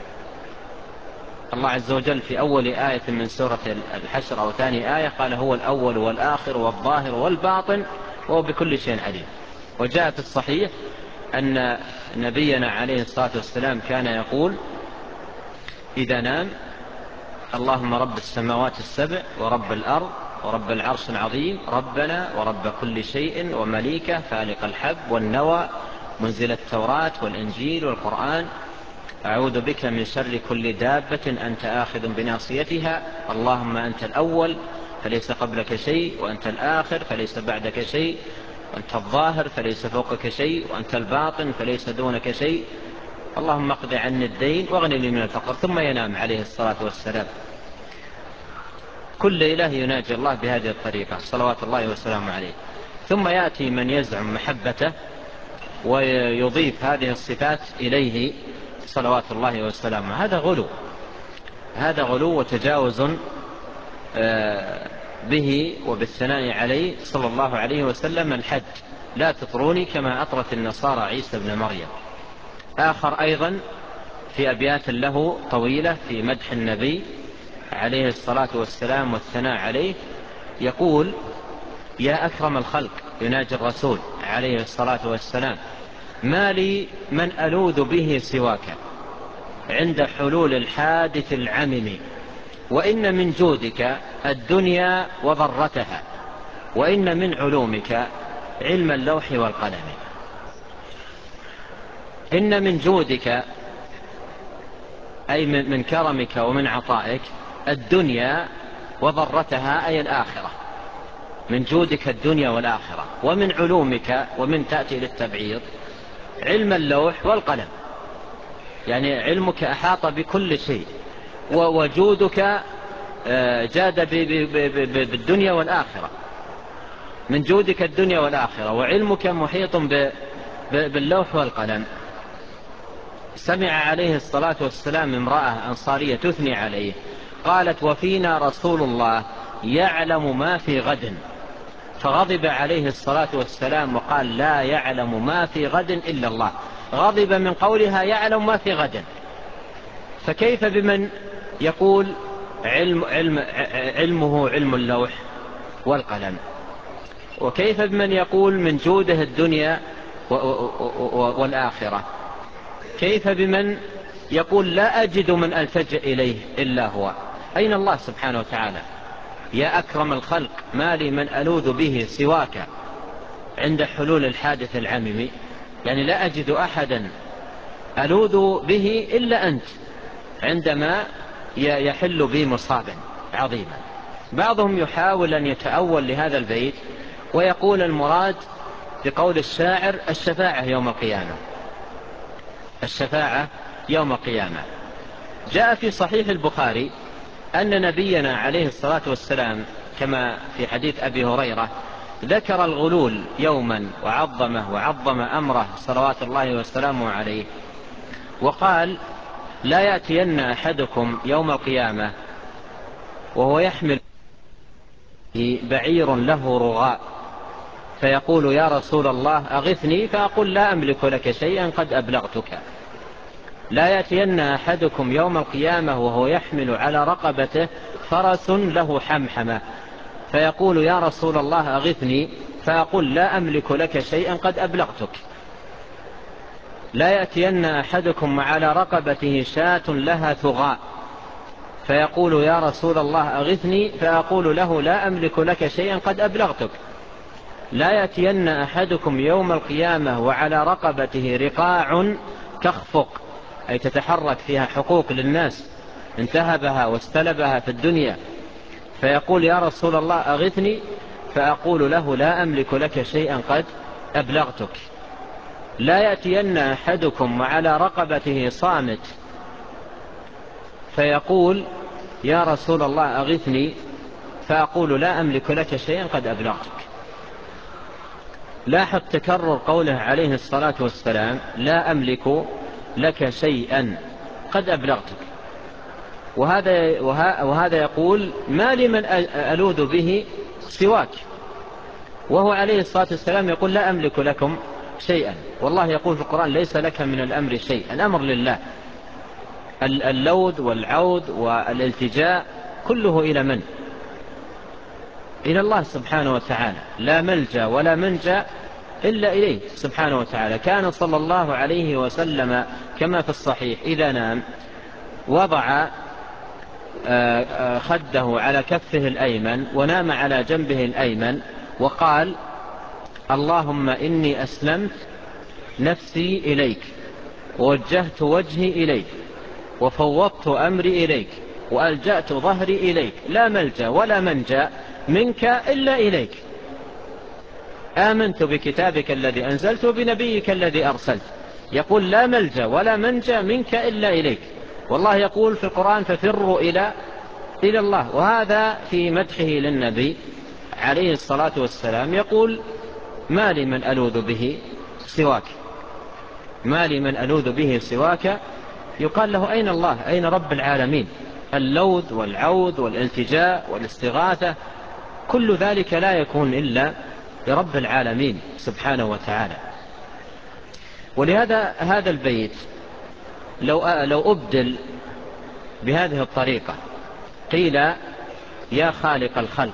الله عز وجل في أول آية من سورة الحشر أو ثاني آية قال: هو الأول والآخر والظاهر والباطن وهو بكل شيء عليم. وجاء في الصحيح أن نبينا عليه الصلاة والسلام كان يقول إذا نام: اللهم رب السماوات السبع ورب الأرض ورب العرش العظيم، ربنا ورب كل شيء ومليكه، فالق الحب والنوى، منزل التوراة والإنجيل والقرآن، أعوذ بك من شر كل دابة أنت آخذ بناصيتها، اللهم أنت الأول فليس قبلك شيء، وأنت الآخر فليس بعدك شيء، وأنت الظاهر فليس فوقك شيء، وأنت الباطن فليس دونك شيء، اللهم اقض عني الدين واغنني من الفقر. ثم ينام عليه الصلاة والسلام. كل إله يناجي الله بهذه الطريقة صلوات الله وسلامه عليه. ثم يأتي من يزعم محبته ويضيف هذه الصفات إليه صلوات الله وسلامه، هذا غلو، هذا غلو وتجاوز به وبالثناء عليه صلى الله عليه وسلم الحد. لا تطروني كما أطرت النصارى عيسى بن مريم. آخر أيضا في أبيات له طويلة في مدح النبي عليه الصلاة والسلام والثناء عليه، يقول: يا أكرم الخلق، يناجي الرسول عليه الصلاة والسلام، ما لي من ألوذ به سواك عند حلول الحادث العمم، وإن من جودك الدنيا وضرتها، وإن من علومك علم اللوح والقلم. إن من جودك أي من كرمك ومن عطائك الدنيا وضرتها أي الآخرة، من جودك الدنيا والآخرة، ومن علومك، ومن تأتي للتبعيض، علم اللوح والقلم، يعني علمك أحاط بكل شيء، ووجودك جاد بالدنيا والآخرة، من جودك الدنيا والآخرة، وعلمك محيط باللوح والقلم. سمع عليه الصلاة والسلام امرأة أنصارية تثني عليه، قالت: وفينا رسول الله يعلم ما في غد، فغضب عليه الصلاة والسلام وقال: لا يعلم ما في غد إلا الله. غضب من قولها يعلم ما في غد، فكيف بمن يقول علم علم علمه علم اللوح والقلم؟ وكيف بمن يقول من جوده الدنيا والآخرة؟ كيف بمن يقول لا أجد من ألتجئ إليه إلا هو؟ أين الله سبحانه وتعالى؟ يا أكرم الخلق ما لي من ألوذ به سواك عند حلول الحادث العميم. يعني لا أجد أحدا ألوذ به إلا أنت عندما يحل بي مصابا عظيما. بعضهم يحاول أن يتأول لهذا البيت ويقول المراد بقول الشاعر الشفاعة يوم القيامة، الشفاعة يوم القيامة. جاء في صحيح البخاري أن نبينا عليه الصلاة والسلام كما في حديث أبي هريرة ذكر الغلول يوما وعظمه وعظم أمره صلوات الله والسلام عليه، وقال لا يأتين أحدكم يوم القيامة وهو يحمل بعير له رغاء فيقول يا رسول الله أغثني، فأقول لا أملك لك شيئا قد أبلغتك. لا يأتين أحدكم يوم القيامة وهو يحمل على رقبته فرس له حمحمة فيقول يا رسول الله أغثني، فأقول لا أملك لك شيئا قد أبلغتك. لا يأتين أحدكم وعلى رقبته شاة لها ثغاء فيقول يا رسول الله أغثني، فأقول له لا أملك لك شيئا قد أبلغتك. لا يأتين أحدكم يوم القيامة وعلى رقبته رقاع تخفق، أي تتحرك فيها حقوق للناس انتهبها واستلبها في الدنيا، فيقول يا رسول الله أغثني، فأقول له لا أملك لك شيئا قد أبلغتك. لا يأتين أحدكم وعلى رقبته صامت فيقول يا رسول الله أغثني، فأقول لا أملك لك شيئا قد أبلغتك. لاحظ تكرر قوله عليه الصلاة والسلام لا أملك لك شيئا قد أبلغتك، وهذا, وهذا يقول ما لمن ألوذ به سواك، وهو عليه الصلاة والسلام يقول لا أملك لكم شيئا. والله يقول في القرآن ليس لك من الأمر شيء، الأمر لله. اللوذ والعوذ والالتجاء كله إلى من؟ إلى الله سبحانه وتعالى. لا ملجأ ولا منجأ إلا إليه سبحانه وتعالى. كان صلى الله عليه وسلم كما في الصحيح إذا نام وضع خده على كفه الأيمن ونام على جنبه الأيمن وقال اللهم إني أسلمت نفسي إليك ووجهت وجهي إليك وفوضت أمري إليك وألجأت ظهري إليك، لا ملجأ ولا منجأ منك إلا إليك. آمنت بكتابك الذي أنزلت وبنبيك الذي أرسلت. يقول لا ملجأ ولا منجأ منك إلا إليك. والله يقول في القرآن ففروا إلى إلى الله. وهذا في مدحه للنبي عليه الصلاة والسلام يقول ما لي من ألوذ به سواك، ما لي من ألوذ به سواك. يقال له أين الله؟ أين رب العالمين؟ اللوذ والعوذ والالتجاء والاستغاثة كل ذلك لا يكون إلا برب العالمين سبحانه وتعالى. ولهذا هذا البيت لو لو أبدل بهذه الطريقة قيل يا خالق الخلق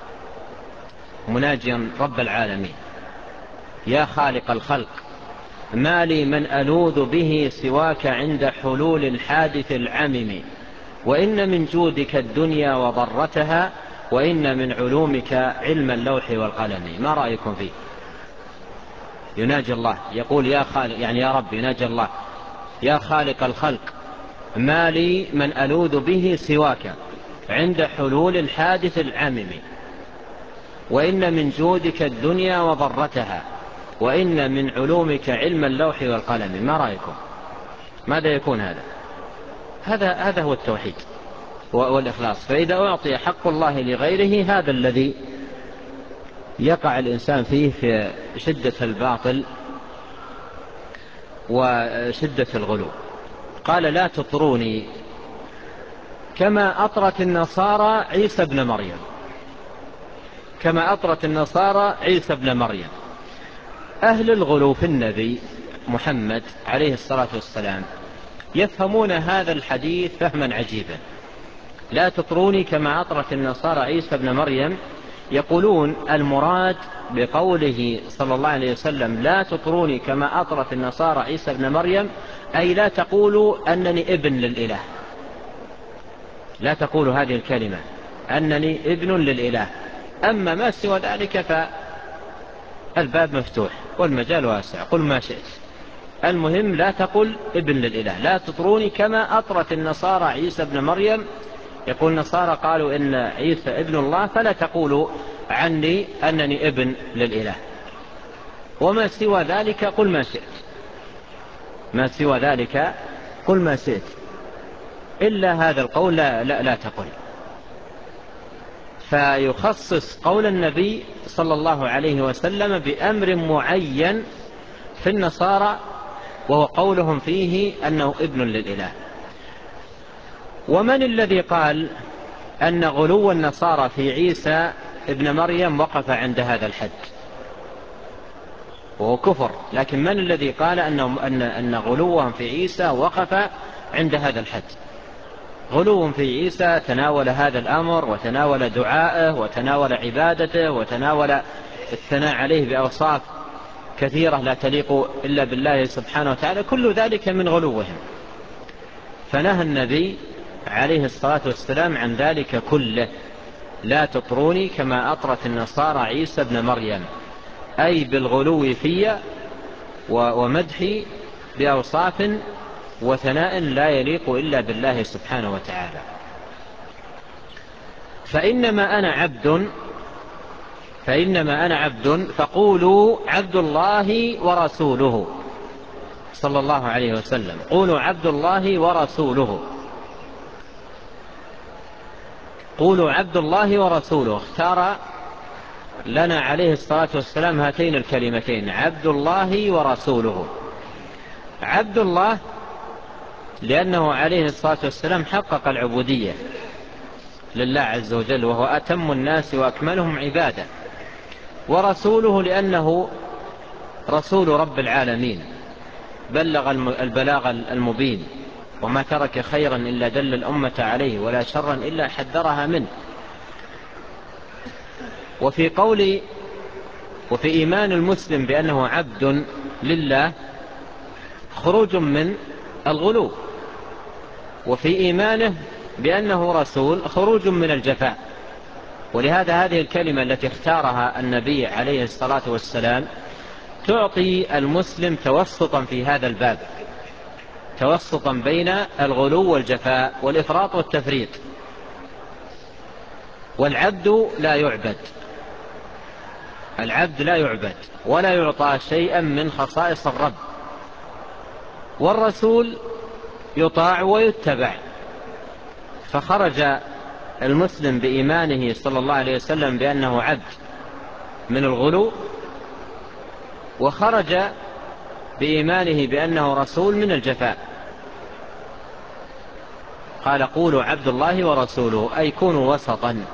مناجيا رب العالمين، يا خالق الخلق ما لي من ألوذ به سواك عند حلول الحادث العمم، وإن من جودك الدنيا وضرتها، وإن من علومك علم اللوح والقلم. ما رأيكم فيه؟ يناجي الله يقول يا خالق، يعني يا رب يناجي الله يا خالق الخلق ما لي من ألوذ به سواك عند حلول الحادث العمم، وإن من جودك الدنيا وضرتها، وإن من علومك علم اللوح والقلم. ما رأيكم؟ ماذا يكون هذا؟ هذا هذا هو التوحيد والإخلاص. فإذا أعطي حق الله لغيره هذا الذي يقع الإنسان فيه في شدة الباطل وشدة الغلو. قال لا تطروني كما أطرت النصارى عيسى ابن مريم، كما أطرت النصارى عيسى ابن مريم. أهل الغلو في النبي محمد عليه الصلاة والسلام يفهمون هذا الحديث فهما عجيبا. لا تطروني كما أطرت النصارى عيسى ابن مريم، يقولون المراد بقوله صلى الله عليه وسلم لا تطروني كما أطرت النصارى عيسى ابن مريم، أي لا تقولوا أنني ابن للإله، لا تقولوا هذه الكلمة أنني ابن للإله. أما ما سوى ذلك فالباب مفتوح والمجال واسع، قل ما شئت، المهم لا تقل ابن للإله. لا تطروني كما أطرت النصارى عيسى ابن مريم، يقول النصارى قالوا إن عيسى ابن الله، فلا تقولوا عني أنني ابن للإله. وما سوى ذلك قل ما شئت، ما سوى ذلك قل ما شئت، إلا هذا القول لا, لا, لا تقل. فيخصص قول النبي صلى الله عليه وسلم بأمر معين في النصارى، وهو قولهم فيه أنه ابن للإله. ومن الذي قال أن غلو النصارى في عيسى ابن مريم وقف عند هذا الحد؟ وهو كفر، لكن من الذي قال أن, أن, أن غلوهم في عيسى وقف عند هذا الحد؟ غلوهم في عيسى تناول هذا الأمر، وتناول دعائه، وتناول عبادته، وتناول الثناء عليه بأوصاف كثيرة لا تليق إلا بالله سبحانه وتعالى، كل ذلك من غلوهم. فنهى النبي عليه الصلاة والسلام عن ذلك كله. لا تطروني كما أطرت النصارى عيسى ابن مريم، أي بالغلو في ومدحي بأوصاف وثناء لا يليق إلا بالله سبحانه وتعالى. فإنما أنا عبد فإنما أنا عبد فقولوا عبد الله ورسوله صلى الله عليه وسلم. قولوا عبد الله ورسوله، قولوا عبد الله ورسوله. اختار لنا عليه الصلاة والسلام هاتين الكلمتين، عبد الله ورسوله. عبد الله لأنه عليه الصلاة والسلام حقق العبودية لله عز وجل، وهو أتم الناس وأكملهم عبادة. ورسوله لأنه رسول رب العالمين، بلغ البلاغ المبين، وما ترك خيرا إلا دل الأمة عليه، ولا شرا إلا حذرها منه. وفي قول وفي إيمان المسلم بأنه عبد لله خروج من الغلو، وفي إيمانه بأنه رسول خروج من الجفاء. ولهذا هذه الكلمة التي اختارها النبي عليه الصلاة والسلام تعطي المسلم توسطا في هذا الباب، توسطا بين الغلو والجفاء والإفراط والتفريط. والعبد لا يعبد، العبد لا يعبد ولا يعطى شيئا من خصائص الرب. والرسول يطاع ويتبع. فخرج المسلم بإيمانه صلى الله عليه وسلم بأنه عبد من الغلو، وخرج بإيمانه بأنه رسول من الجفاء. قال قولوا عبد الله ورسوله، أي كونوا وسطا،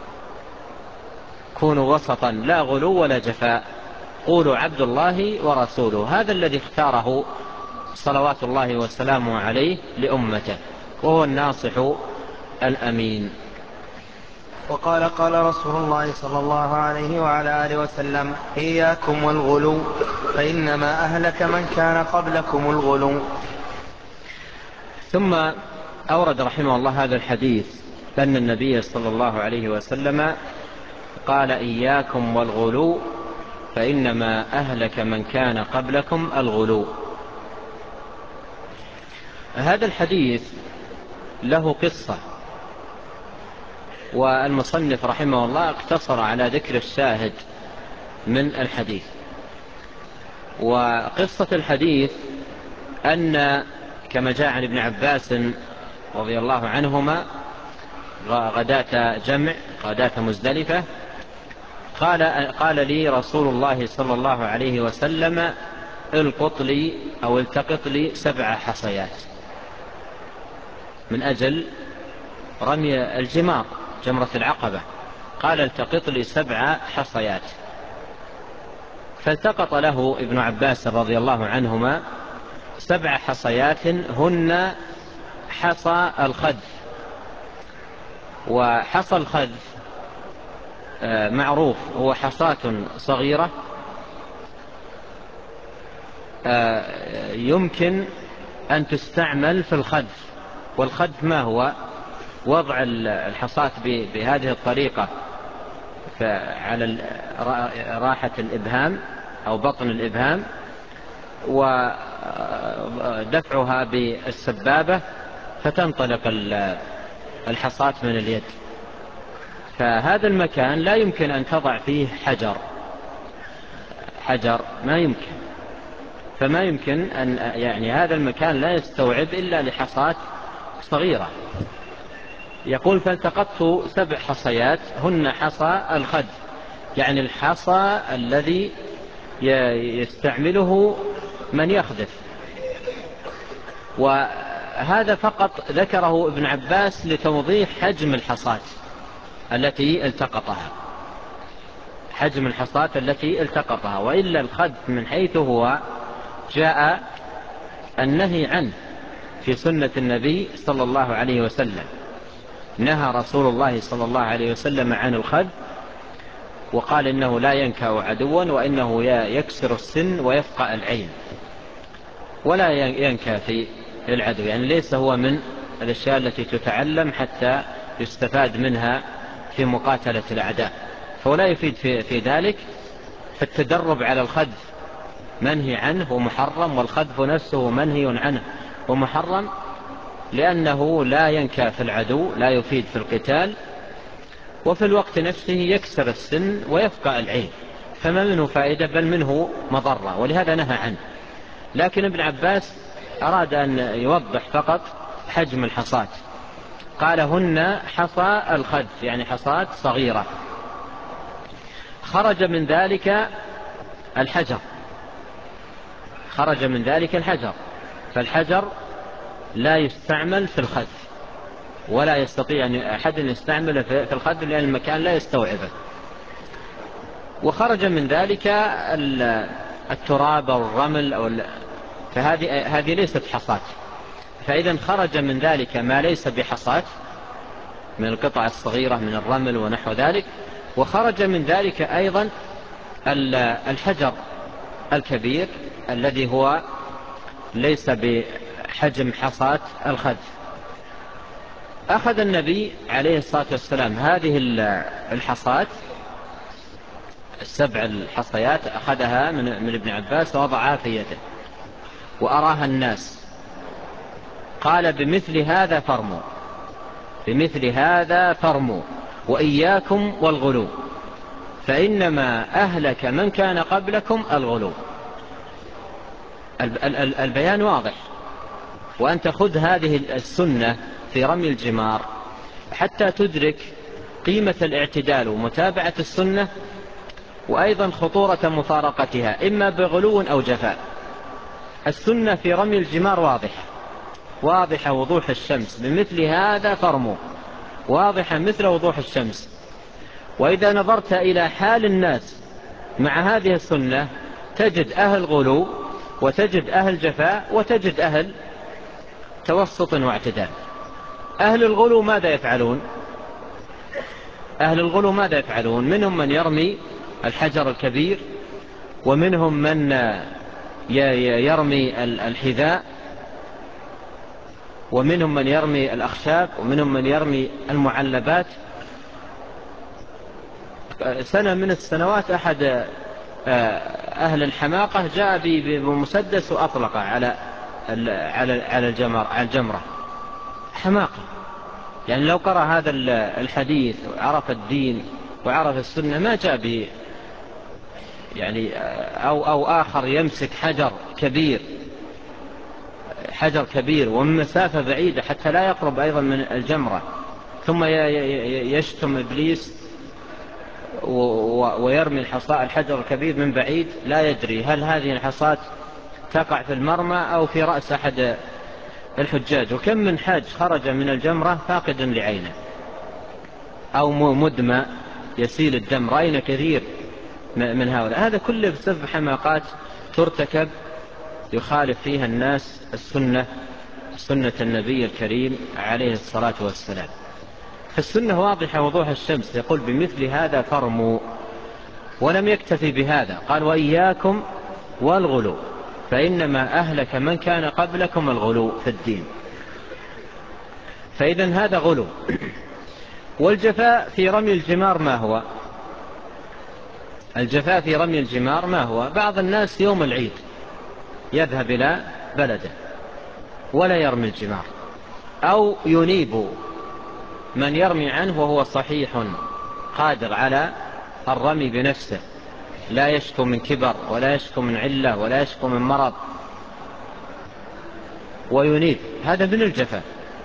كونوا وسطا، لا غلو ولا جفاء. قولوا عبد الله ورسوله، هذا الذي اختاره صلوات الله وسلامه عليه لأمته، وهو الناصح الأمين. وقال قال رسول الله صلى الله عليه وعلى آله وسلم إياكم والغلو فإنما أهلك من كان قبلكم الغلو. ثم أورد رحمه الله هذا الحديث أن النبي صلى الله عليه وسلم قال إياكم والغلو فإنما أهلك من كان قبلكم الغلو. هذا الحديث له قصة، والمصنف رحمه الله اقتصر على ذكر الشاهد من الحديث. وقصة الحديث أن كما جاء عن ابن عباس رضي الله عنهما غداة جمع، غداة مزدلفة، قال, قال لي رسول الله صلى الله عليه وسلم القط لي أو التقط لي سبع حصيات من أجل رمي الجمار، جمرة العقبة. قال التقط لي سبع حصيات. فالتقط له ابن عباس رضي الله عنهما سبع حصيات هن حصى الخذف. وحصى الخذف معروف هو حصاة صغيرة يمكن أن تستعمل في الخذف. والخذف ما هو؟ وضع الحصاة بهذه الطريقة على راحة الإبهام أو بطن الإبهام، ودفعها بالسبابة فتنطلق الحصاة من اليد. فهذا المكان لا يمكن أن تضع فيه حجر حجر ما يمكن، فما يمكن أن يعني هذا المكان لا يستوعب إلا لحصاة صغيرة. يقول فالتقطت سبع حصيات هن حصى الخذف، يعني الحصى الذي يستعمله من يخذف. وهذا فقط ذكره ابن عباس لتوضيح حجم الحصاة التي التقطها، حجم الحصاة التي التقطها. وإلا الخذف من حيث هو جاء النهي عنه في سنة النبي صلى الله عليه وسلم. نهى رسول الله صلى الله عليه وسلم عن الخذف، وقال إنه لا ينكأ عدوا، وإنه يكسر السن ويفقأ العين، ولا ينكأ في العدو، يعني ليس هو من الأشياء التي تتعلم حتى يستفاد منها في مقاتلة الأعداء، فهو لا يفيد في, في ذلك. فالتدرب على الخذف منهي عنه ومحرم، والخذف نفسه منهي عنه ومحرم، لأنه لا ينكأ في العدو، لا يفيد في القتال، وفي الوقت نفسه يكسر السن ويفقأ العين، فما منه فائدة بل منه مضرة، ولهذا نهى عنه. لكن ابن عباس أراد أن يوضح فقط حجم الحصاة، قال هن حصى الخذف، يعني حصاة صغيرة. خرج من ذلك الحجر، خرج من ذلك الحجر، فالحجر لا يستعمل في الخذف، ولا يستطيع أن أحد يستعمله في الخذف لأن المكان لا يستوعبه. وخرج من ذلك التراب أو الرمل أو فهذه هذه ليست حصاة. فإذا خرج من ذلك ما ليس بحصاة من القطع الصغيرة من الرمل ونحو ذلك. وخرج من ذلك أيضا الحجر الكبير الذي هو ليس بحجم حصاة الخذف. أخذ النبي عليه الصلاة والسلام هذه الحصاة السبع الحصيات، أخذها من, من ابن عباس ووضعها في يده وأراها الناس، قال بمثل هذا فرموا، بمثل هذا فرموا وإياكم والغلو، فإنما أهلك من كان قبلكم الغلو. البيان واضح. وأنت خذ هذه السنة في رمي الجمار حتى تدرك قيمة الاعتدال ومتابعة السنة، وأيضا خطورة مفارقتها إما بغلو أو جفاء. السنة في رمي الجمار واضحة، واضحة وضوح الشمس، بمثل هذا فرموا، واضحة مثل وضوح الشمس. وإذا نظرت إلى حال الناس مع هذه السنة تجد أهل غلو، وتجد أهل جفاء، وتجد أهل توسط واعتدال. أهل الغلو ماذا يفعلون؟ أهل الغلو ماذا يفعلون؟ منهم من يرمي الحجر الكبير، ومنهم من يرمي الحذاء، ومنهم من يرمي الأخشاب، ومنهم من يرمي المعلبات. سنة من السنوات أحد أهل الحماقة جاء بمسدس وأطلقه على على الجمر على الجمرة. حماقة، يعني لو قرأ هذا الحديث وعرف الدين وعرف السنة ما جاء به، يعني أو أو آخر يمسك حجر كبير، حجر كبير ومن مسافة بعيدة حتى لا يقرب أيضا من الجمرة، ثم يشتم إبليس ويرمي الحصاء الحجر الكبير من بعيد، لا يدري هل هذه الحصاة تقع في المرمى أو في رأس أحد الحجاج. وكم من حاج خرج من الجمرة فاقدا لعينه أو مدمى يسيل الدم، رأينا كثير من هؤلاء. هذا كله بسبب حماقات ترتكب يخالف فيها الناس السنة سنة النبي الكريم عليه الصلاة والسلام. فالسنة واضحة وضوح الشمس، يقول بمثل هذا فارموا. ولم يكتفي بهذا، قال وإياكم والغلو فإنما أهلك من كان قبلكم الغلو في الدين. فإذن هذا غلو. والجفاء في رمي الجمار ما هو؟ الجفاء في رمي الجمار ما هو؟ بعض الناس يوم العيد يذهب إلى بلده ولا يرمي الجمار، أو ينيب من يرمي عنه وهو صحيح قادر على الرمي بنفسه، لا يشكو من كبر ولا يشكو من علة ولا يشكو من مرض، وينيب. هذا من الجفاء.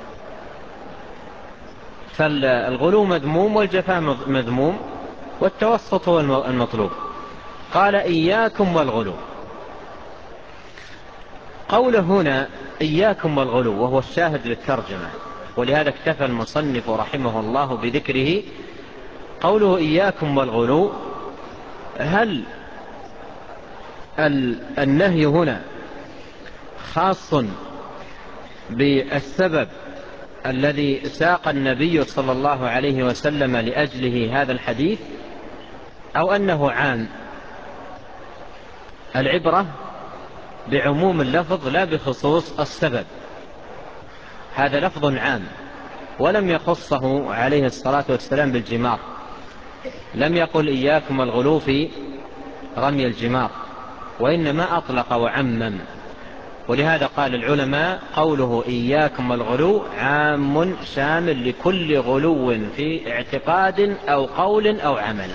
فالغلو مذموم والجفاء مذموم، والتوسط هو المطلوب. قال إياكم والغلو. قوله هنا إياكم والغلو وهو الشاهد للترجمة، ولهذا اكتفى المصنف رحمه الله بذكره. قوله إياكم والغلو، هل النهي هنا خاص بالسبب الذي ساق النبي صلى الله عليه وسلم لأجله هذا الحديث، أو أنه عام؟ العبرة بعموم اللفظ لا بخصوص السبب. هذا لفظ عام ولم يخصه عليه الصلاة والسلام بالجمار، لم يقل إياكم الغلو في رمي الجمار، وإنما أطلق وعمم. ولهذا قال العلماء قوله إياكم الغلو عام شامل لكل غلو في اعتقاد أو قول أو عمل.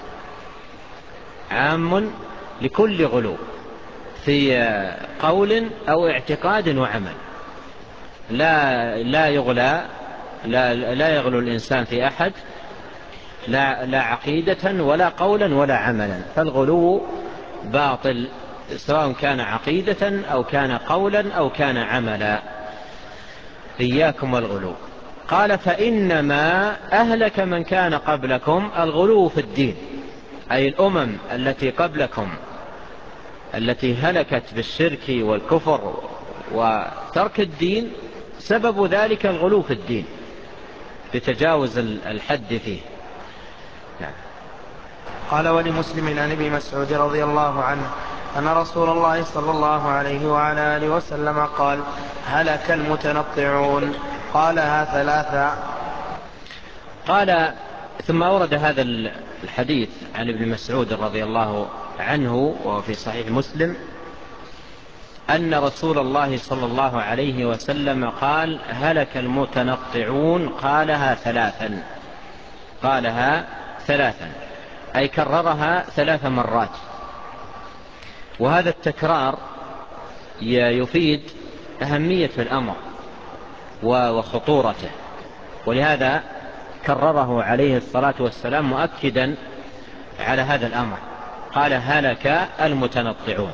عام لكل غلو في قول أو اعتقاد وعمل. لا لا يغلى لا, لا يغلو الإنسان في أحد، لا, لا عقيدة ولا قولا ولا عملا. فالغلو باطل سواء كان عقيدة أو كان قولا أو كان عملا. إياكم والغلو. قال فإنما أهلك من كان قبلكم الغلو في الدين، أي الأمم التي قبلكم التي هلكت بالشرك والكفر وترك الدين، سبب ذلك الغلو في الدين بتجاوز الحد فيه. يعني قال ولمسلم عن ابن مسعود رضي الله عنه أن رسول الله صلى الله عليه وعلى آله وسلم قال هلك المتنطعون. قالها ثلاثا. قال ثم أورد هذا الحديث عن ابن مسعود رضي الله عنه وفي صحيح مسلم أن رسول الله صلى الله عليه وسلم قال هلك المتنطعون. قالها ثلاثا. قالها ثلاثا أي كررها ثلاث مرات. وهذا التكرار يفيد أهمية الأمر وخطورته، ولهذا كرره عليه الصلاة والسلام مؤكدا على هذا الأمر. قال هلك المتنطعون.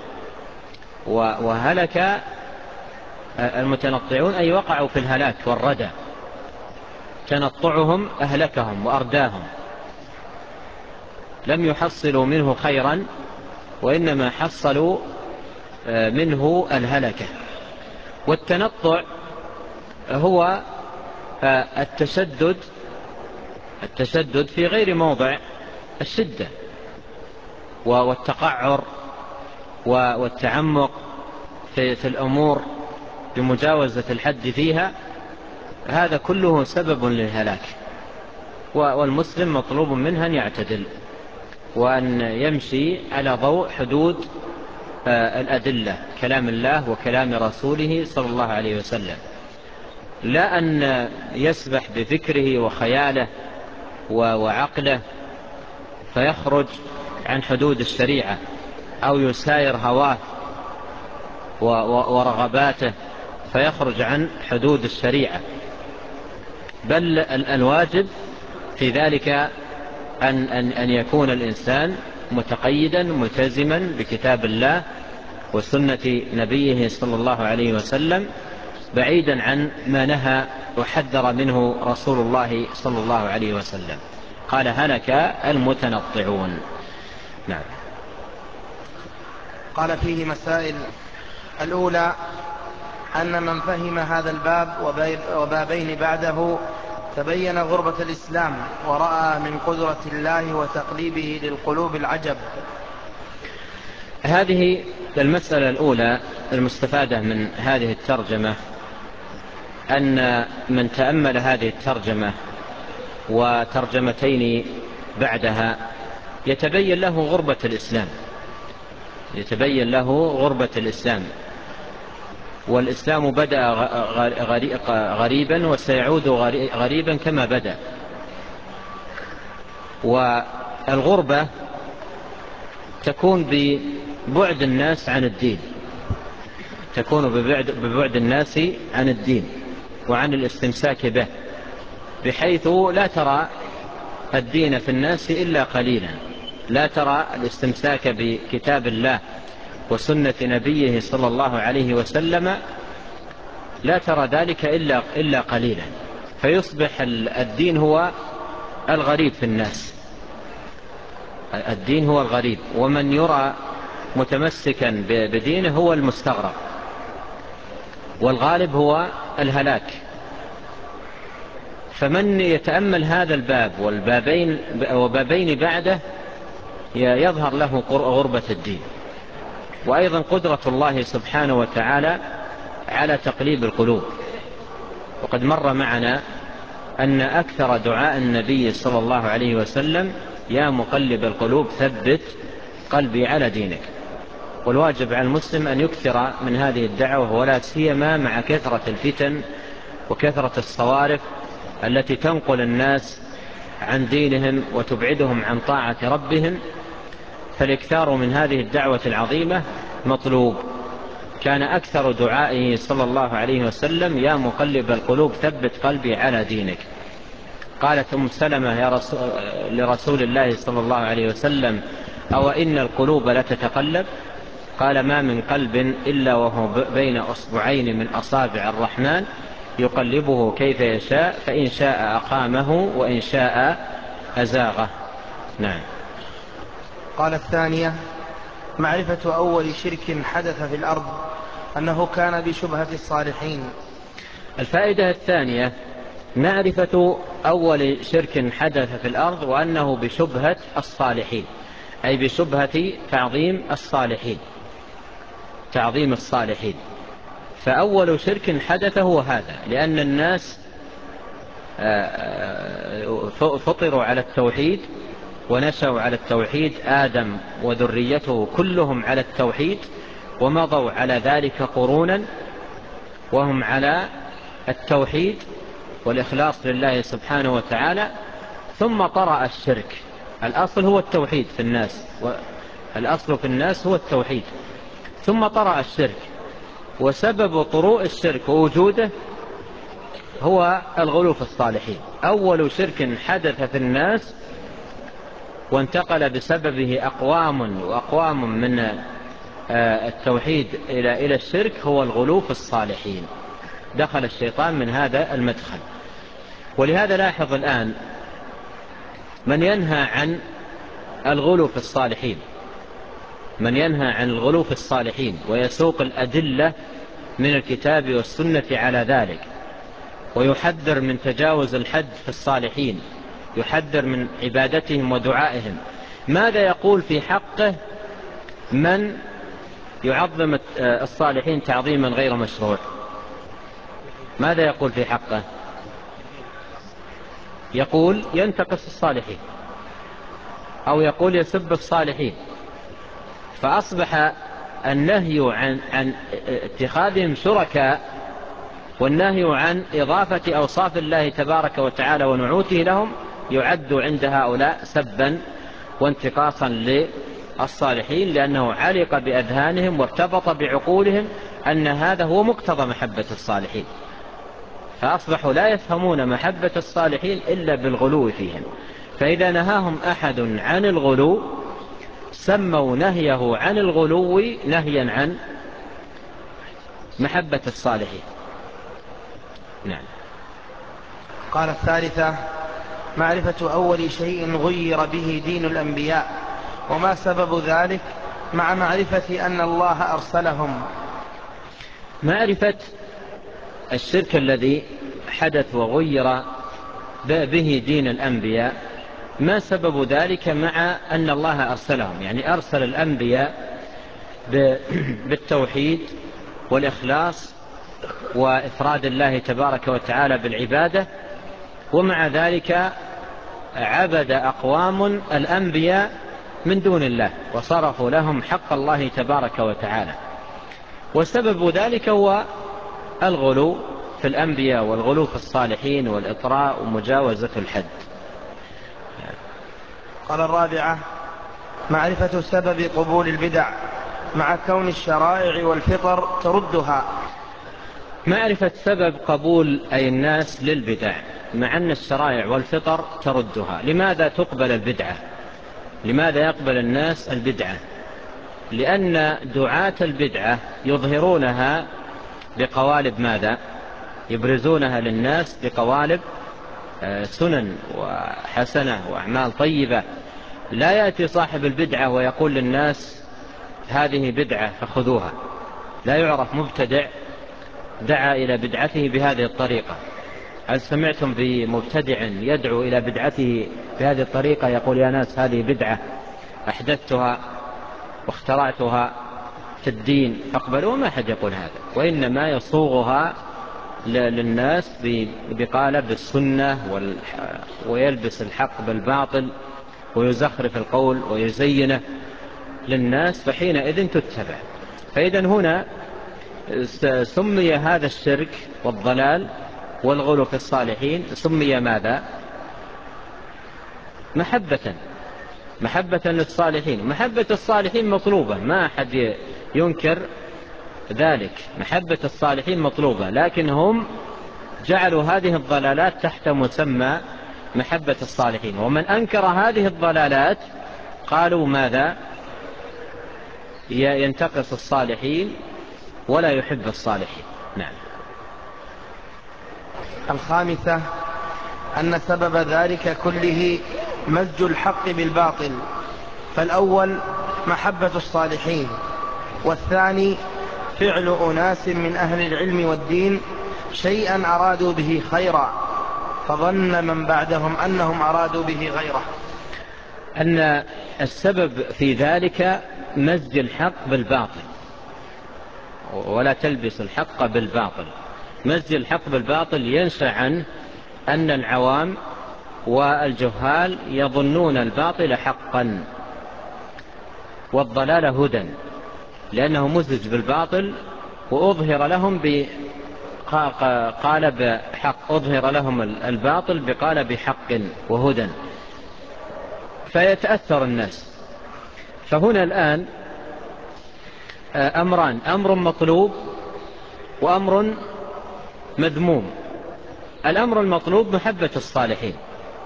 وهلك المتنطعون أي وقعوا في الهلاك والردى، تنطعهم أهلكهم وأرداهم، لم يحصلوا منه خيرا وإنما حصلوا منه الهلكة. والتنطع هو التشدد التشدد في غير موضع الشدة، والتقعر والتعمق في الأمور بمجاوزة الحد فيها. هذا كله سبب للهلاك. والمسلم مطلوب منه أن يعتدل وأن يمشي على ضوء حدود الأدلة، كلام الله وكلام رسوله صلى الله عليه وسلم، لا أن يسبح بفكره وخياله وعقله فيخرج عن حدود الشريعة، أو يساير هواه ورغباته فيخرج عن حدود الشريعة. بل الواجب في ذلك أن, أن, أن يكون الإنسان متقيدا ملتزما بكتاب الله وسنة نبيه صلى الله عليه وسلم، بعيدا عن ما نهى وحذر منه رسول الله صلى الله عليه وسلم. قال هلك المتنطعون. نعم. قال فيه مسائل. الأولى أن من فهم هذا الباب وبابين بعده تبين غربة الإسلام ورأى من قدرة الله وتقليبه للقلوب العجب. هذه المسألة الأولى المستفادة من هذه الترجمة أن من تأمل هذه الترجمة وترجمتين بعدها يتبين له غربة الإسلام يتبين له غربة الإسلام والإسلام بدأ غريبا وسيعود غريبا كما بدأ. والغربة تكون ببعد الناس عن الدين تكون ببعد, ببعد الناس عن الدين وعن الاستمساك به، بحيث لا ترى الدين في الناس إلا قليلا، لا ترى الاستمساك بكتاب الله وسنة نبيه صلى الله عليه وسلم، لا ترى ذلك إلا, إلا قليلا، فيصبح الدين هو الغريب في الناس. الدين هو الغريب، ومن يرى متمسكا بدينه هو المستغرب، والغالب هو الهلاك. فمن يتأمل هذا الباب والبابين وبابين بعده يظهر له غربة الدين، وأيضا قدرة الله سبحانه وتعالى على تقليب القلوب. وقد مر معنا أن أكثر دعاء النبي صلى الله عليه وسلم يا مقلب القلوب ثبت قلبي على دينك. والواجب على المسلم أن يكثر من هذه الدعوة، ولا سيما مع كثرة الفتن وكثرة الصوارف التي تنقل الناس عن دينهم وتبعدهم عن طاعة ربهم. فالاكثار من هذه الدعوة العظيمة مطلوب. كان أكثر دعائه صلى الله عليه وسلم يا مقلب القلوب ثبت قلبي على دينك. قالت أم سلمة يا رسول لرسول الله صلى الله عليه وسلم أو إن القلوب لتتقلب؟ قال ما من قلب إلا وهو بين أصبعين من أصابع الرحمن يقلبه كيف يشاء، فإن شاء أقامه وإن شاء أزاغه. نعم. قال الثانية معرفة أول شرك حدث في الأرض أنه كان بشبهة الصالحين. الفائدة الثانية معرفة أول شرك حدث في الأرض وأنه بشبهة الصالحين، أي بشبهة تعظيم الصالحين تعظيم الصالحين. فأول شرك حدث هو هذا، لأن الناس فطروا على التوحيد ونشأوا على التوحيد، آدم وذريته كلهم على التوحيد، ومضوا على ذلك قرونا وهم على التوحيد والإخلاص لله سبحانه وتعالى. ثم طرأ الشرك. الأصل هو التوحيد في الناس، الأصل في الناس هو التوحيد. ثم طرأ الشرك، وسبب طروء الشرك ووجوده هو الغلو في الصالحين. أول شرك حدث في الناس وانتقل بسببه أقوام وأقوام من التوحيد إلى إلى الشرك هو الغلو في الصالحين. دخل الشيطان من هذا المدخل. ولهذا لاحظ الآن من ينهى عن الغلو في الصالحين من ينهى عن الغلو في الصالحين ويسوق الأدلة من الكتاب والسنة على ذلك، ويحذر من تجاوز الحد في الصالحين، يحذر من عبادتهم ودعائهم. ماذا يقول في حقه من يعظم الصالحين تعظيما غير مشروع؟ ماذا يقول في حقه؟ يقول ينتقص الصالحين، أو يقول يسب الصالحين. فأصبح النهي عن, عن اتخاذهم شركاء والنهي عن إضافة أوصاف الله تبارك وتعالى ونعوته لهم يعد عند هؤلاء سبا وانتقاصا للصالحين، لأنه علق بأذهانهم وارتبط بعقولهم أن هذا هو مقتضى محبة الصالحين، فأصبحوا لا يفهمون محبة الصالحين إلا بالغلو فيهم. فإذا نهاهم أحد عن الغلو سموا نهيه عن الغلو نهيا عن محبة الصالحين. نعم. قال الثالثة معرفة أول شيء غير به دين الأنبياء وما سبب ذلك مع معرفة أن الله أرسلهم؟ معرفة الشرك الذي حدث وغير به دين الأنبياء ما سبب ذلك مع أن الله أرسلهم، يعني أرسل الأنبياء بالتوحيد والإخلاص وإفراد الله تبارك وتعالى بالعبادة، ومع ذلك عبد أقوام الأنبياء من دون الله وصرفوا لهم حق الله تبارك وتعالى، وسبب ذلك هو الغلو في الأنبياء والغلو في الصالحين والإطراء ومجاوزة الحد. قال الرابعة: معرفة سبب قبول البدع مع كون الشرائع والفطر تردها. معرفة سبب قبول أي الناس للبدع مع أن الشرائع والفطر تردها. لماذا تقبل البدعة؟ لماذا يقبل الناس البدعة؟ لأن دعاة البدعة يظهرونها بقوالب ماذا؟ يبرزونها للناس بقوالب سنن وحسنة وأعمال طيبة. لا يأتي صاحب البدعة ويقول للناس هذه بدعة فخذوها. لا يعرف مبتدع دعا إلى بدعته بهذه الطريقة. هل سمعتم بمبتدع يدعو إلى بدعته بهذه الطريقة يقول يا ناس هذه بدعة أحدثتها واخترعتها في الدين فاقبلوا؟ ما أحد يقول هذا، وإنما يصوغها للناس بقالب السنة ويلبس الحق بالباطل ويزخرف القول ويزينه للناس، فحينئذ تتبع. فإذا هنا سمي هذا الشرك والضلال والغلو في الصالحين سمي ماذا؟ محبة محبة للصالحين. محبة الصالحين مطلوبة، ما أحد ينكر ذلك، محبة الصالحين مطلوبة، لكن هم جعلوا هذه الضلالات تحت مسمى محبة الصالحين. ومن أنكر هذه الضلالات قالوا ماذا؟ ينتقص الصالحين ولا يحب الصالحين. نعم. الخامسة: أن سبب ذلك كله مزج الحق بالباطل، فالأول محبة الصالحين، والثاني فعل أناس من أهل العلم والدين شيئا أرادوا به خيرا فظن من بعدهم أنهم أرادوا به غيره. أن السبب في ذلك مزج الحق بالباطل، ولا تلبس الحق بالباطل. مزج الحق بالباطل ينشأ عنه أن العوام والجهال يظنون الباطل حقا والضلال هدى، لأنه مزج بالباطل وأظهر لهم بقالب حق، أظهر لهم الباطل بقالب حق وهدى، فيتأثر الناس. فهنا الآن أمران: أمر مطلوب وأمر مذموم. الأمر المطلوب محبة الصالحين،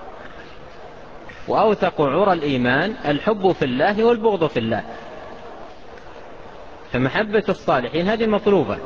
وأوثق عرى الإيمان الحب في الله والبغض في الله. فمحبة الصالحين هذه مطلوبة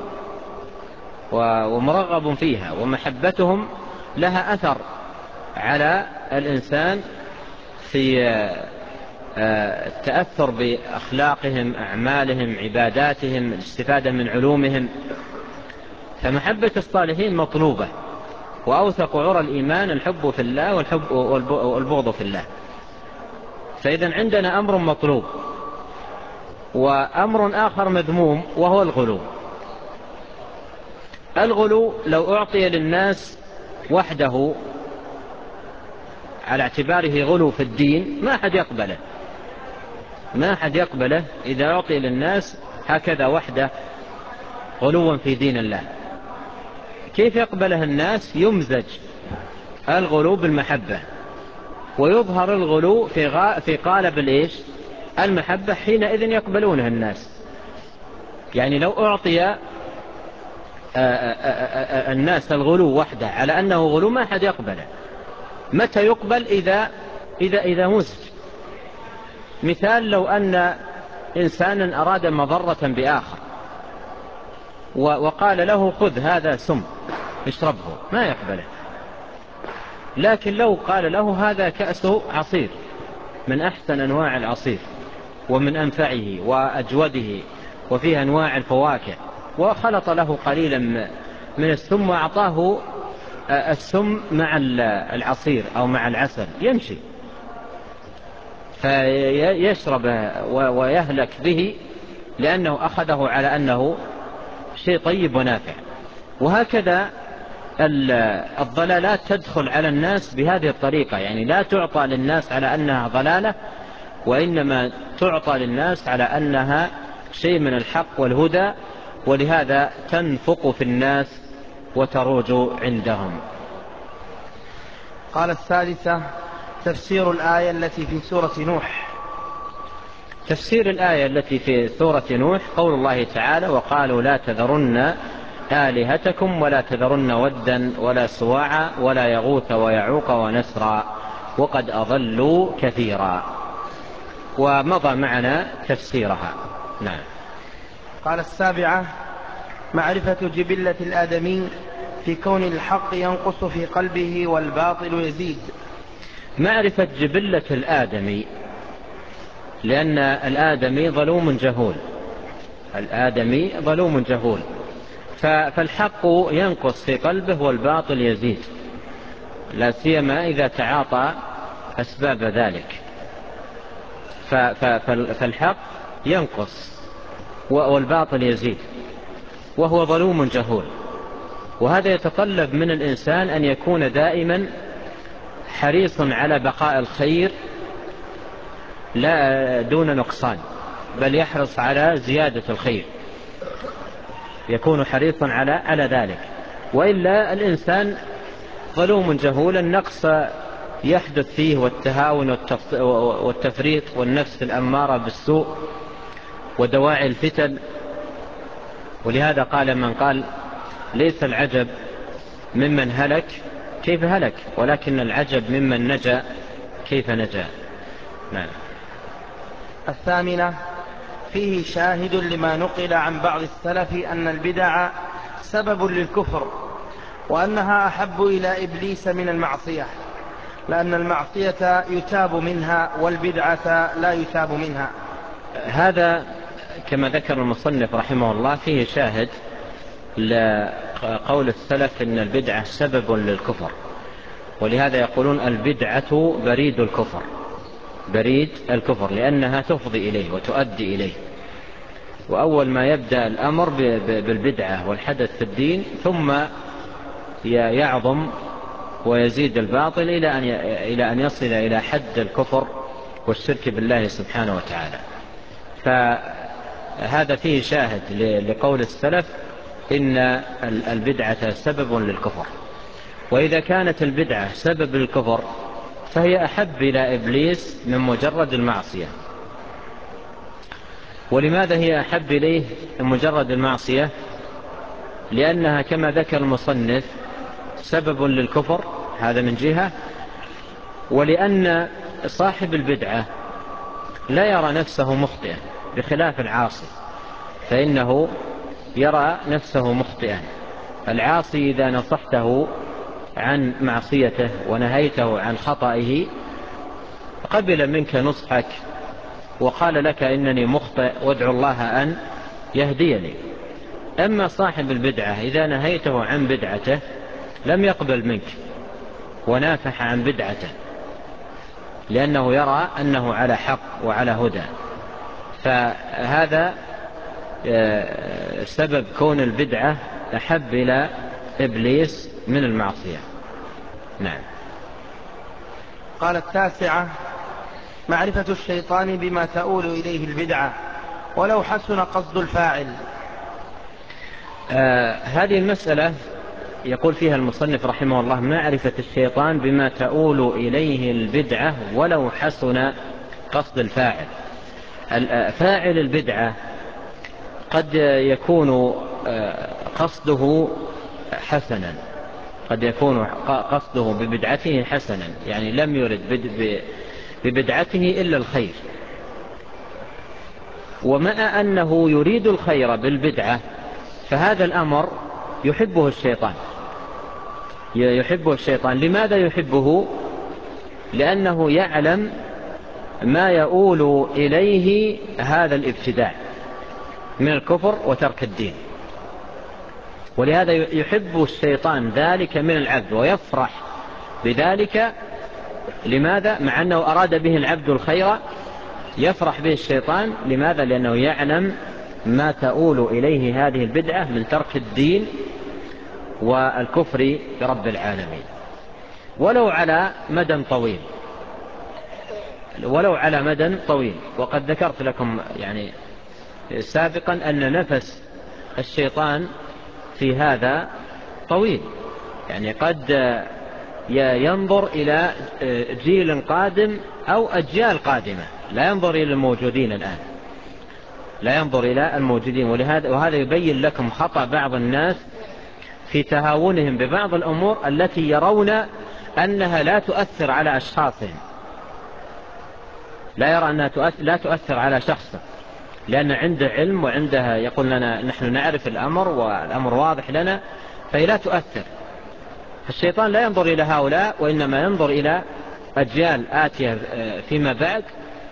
ومرغب فيها، ومحبتهم لها أثر على الإنسان في التأثر بأخلاقهم، أعمالهم، عباداتهم، الاستفادة من علومهم. فمحبة الصالحين مطلوبة، وأوثق عرى الإيمان الحب في الله والحب والبغض في الله. فإذا عندنا أمر مطلوب وأمر آخر مذموم وهو الغلو. الغلو لو أعطي للناس وحده على اعتباره غلو في الدين ما أحد يقبله، ما أحد يقبله إذا أعطي للناس هكذا وحده غلوا في دين الله. كيف يقبله الناس؟ يمزج الغلو بالمحبة، ويظهر الغلو في غا في قالب الإيش؟ المحبة، حينئذ يقبلونه الناس. يعني لو أعطي الناس الغلو وحده على أنه غلو ما أحد يقبله. متى يقبل؟ إذا إذا إذا مزج. مثال: لو أن إنسانا أراد مضرة بآخر وقال له خذ هذا سم اشربه، ما يقبله. لكن لو قال له هذا كأس عصير من أحسن أنواع العصير ومن أنفعه وأجوده وفيه أنواع الفواكه، وخلط له قليلا من السم وأعطاه السم مع العصير أو مع العسل يمشي فيشرب ويهلك به، لأنه أخذه على أنه شيء طيب ونافع. وهكذا الضلالات تدخل على الناس بهذه الطريقة، يعني لا تعطى للناس على أنها ضلالة، وإنما تعطى للناس على أنها شيء من الحق والهدى، ولهذا تنفق في الناس وتروج عندهم. قال السادسة: تفسير الآية التي في سورة نوح. تفسير الآية التي في سورة نوح قول الله تعالى: وقالوا لا تذرن آلهتكم ولا تذرن ودا ولا سواعا ولا يغوث ويعوق ونسرا وقد أضلوا كثيرا. ومضى معنا تفسيرها. نعم. قال السابعة: معرفة جبلة الآدمي في كون الحق ينقص في قلبه والباطل يزيد. معرفة جبلة الآدمي، لأن الآدمي ظلوم جهول، الآدمي ظلوم جهول، فالحق ينقص في قلبه والباطل يزيد، لا سيما إذا تعاطى أسباب ذلك. فالحق ينقص والباطل يزيد وهو ظلوم جهول. وهذا يتطلب من الإنسان أن يكون دائما حريص على بقاء الخير لا دون نقصان، بل يحرص على زيادة الخير، يكون حريصا على على ذلك. وإلا الإنسان ظلوم جهول، النقص يحدث فيه والتهاون والتفريط والنفس الأمارة بالسوء ودواعي الفتن. ولهذا قال من قال: ليس العجب ممن هلك كيف هلك، ولكن العجب ممن نجا كيف نجا. نعم. الثامنة: فيه شاهد لما نقل عن بعض السلف أن البدع سبب للكفر، وأنها أحب إلى إبليس من المعصية، لأن المعصية يتاب منها والبدعة لا يتاب منها. هذا كما ذكر المصنف رحمه الله فيه شاهد لقول السلف إن البدعة سبب للكفر، ولهذا يقولون البدعة بريد الكفر، بريد الكفر، لأنها تفضي إليه وتؤدي إليه. وأول ما يبدأ الأمر بالبدعة والحدث في الدين، ثم يعظم ويزيد الباطل إلى أن إلى أن يصل إلى حد الكفر والشرك بالله سبحانه وتعالى. فهذا فيه شاهد لقول السلف إن البدعة سبب للكفر. وإذا كانت البدعة سبب للكفر فهي أحب إلى إبليس من مجرد المعصية. ولماذا هي أحب إليه من مجرد المعصية؟ لأنها كما ذكر المصنف سبب للكفر، هذا من جهة. ولأن صاحب البدعة لا يرى نفسه مخطئا بخلاف العاصي، فإنه يرى نفسه مخطئا. العاصي إذا نصحته عن معصيته ونهيته عن خطئه قبل منك نصحك وقال لك إنني مخطئ وادعو الله أن يهديني. أما صاحب البدعة إذا نهيته عن بدعته لم يقبل منك ونافح عن بدعته، لأنه يرى أنه على حق وعلى هدى. فهذا سبب كون البدعة أحب إلى إبليس من المعصية. نعم. قال التاسعة: معرفة الشيطان بما تؤول إليه البدعة ولو حسن قصد الفاعل. آه هذه المسألة يقول فيها المصنف رحمه الله: معرفة الشيطان بما تؤول إليه البدعة ولو حسن قصد الفاعل. فاعل البدعة قد يكون قصده حسنا، قد يكون قصده ببدعته حسنا، يعني لم يرد ببدعته إلا الخير. ومع أنه يريد الخير بالبدعة فهذا الأمر يحبه الشيطان، يحبه الشيطان. لماذا يحبه؟ لأنه يعلم ما يؤول إليه هذا الابتداع من الكفر وترك الدين. ولهذا يحب الشيطان ذلك من العبد ويفرح بذلك. لماذا؟ مع أنه أراد به العبد الخير يفرح به الشيطان. لماذا؟ لأنه يعلم ما تؤول إليه هذه البدعة من ترك الدين والكفر برب العالمين، ولو على مدى طويل ولو على مدى طويل. وقد ذكرت لكم يعني سابقا أن نفس الشيطان في هذا طويل، يعني قد ينظر إلى جيل قادم أو أجيال قادمة، لا ينظر إلى الموجودين الآن، لا ينظر إلى الموجودين. ولهذا وهذا يبين لكم خطأ بعض الناس في تهاونهم ببعض الأمور التي يرون أنها لا تؤثر على أشخاصهم، لا يرى أنها تؤثر لا تؤثر على شخصه، لأن عنده علم وعنده يقول لنا نحن نعرف الأمر والأمر واضح لنا، فهي لا تؤثر. الشيطان لا ينظر إلى هؤلاء، وإنما ينظر إلى أجيال آتية فيما بعد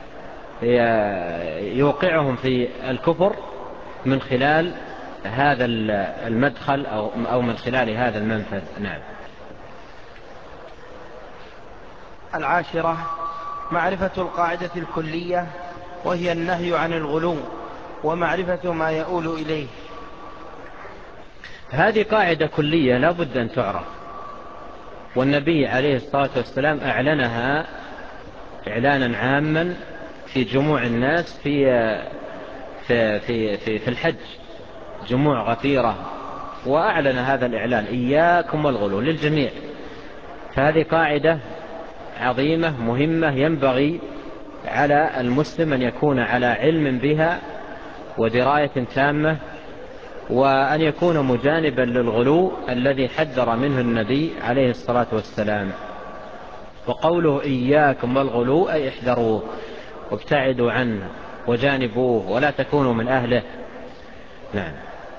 يوقعهم في الكفر من خلال هذا المدخل أو من خلال هذا المنفذ. نعم. العاشرة معرفة القاعدة الكلية، وهي النهي عن الغلو ومعرفة ما يؤول إليه. هذه قاعدة كلية لا بد أن تعرف، والنبي عليه الصلاة والسلام أعلنها إعلانا عاما في جموع الناس في في في في, في الحج، جموع غفيرة، وأعلن هذا الإعلان: إياكم والغلو للجميع. فهذه قاعدة عظيمة مهمة ينبغي على المسلم أن يكون على علم بها ودراية تامة، وأن يكون مجانبا للغلو الذي حذر منه النبي عليه الصلاة والسلام. وقوله إياكم والغلو أي احذروه وابتعدوا عنه وجانبوه ولا تكونوا من أهله. نعم.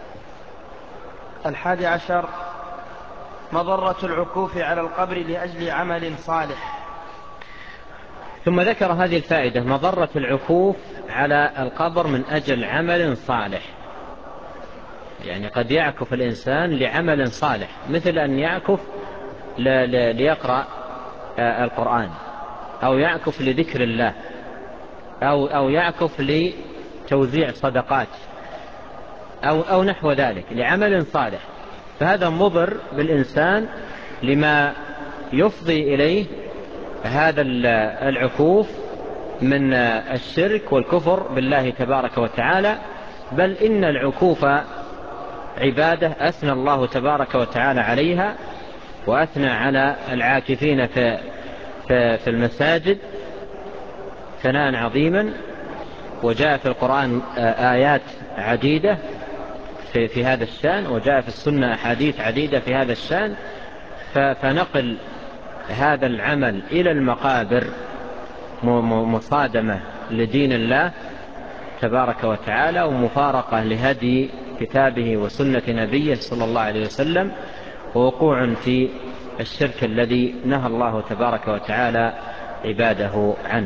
الحادي عشر مضرة العكوف على القبر لأجل عمل صالح. ثم ذكر هذه الفائدة: مضرة العكوف على القبر من أجل عمل صالح. يعني قد يعكف الإنسان لعمل صالح، مثل أن يعكف ليقرأ القرآن، أو يعكف لذكر الله، أو أو يعكف لتوزيع صدقات، أو أو نحو ذلك، لعمل صالح. فهذا مضر بالإنسان لما يفضي إليه هذا العكوف من الشرك والكفر بالله تبارك وتعالى. بل إن العكوف عبادة أثنى الله تبارك وتعالى عليها، وأثنى على العاكفين في في المساجد ثناء عظيما. وجاء في القرآن آيات عديدة في, في هذا الشأن، وجاء في السنة أحاديث عديدة في هذا الشأن. فنقل هذا العمل إلى المقابر مصادمة لدين الله تبارك وتعالى، ومفارقة لهدي كتابه وسنة نبيه صلى الله عليه وسلم، ووقوع في الشرك الذي نهى الله تبارك وتعالى عباده عنه.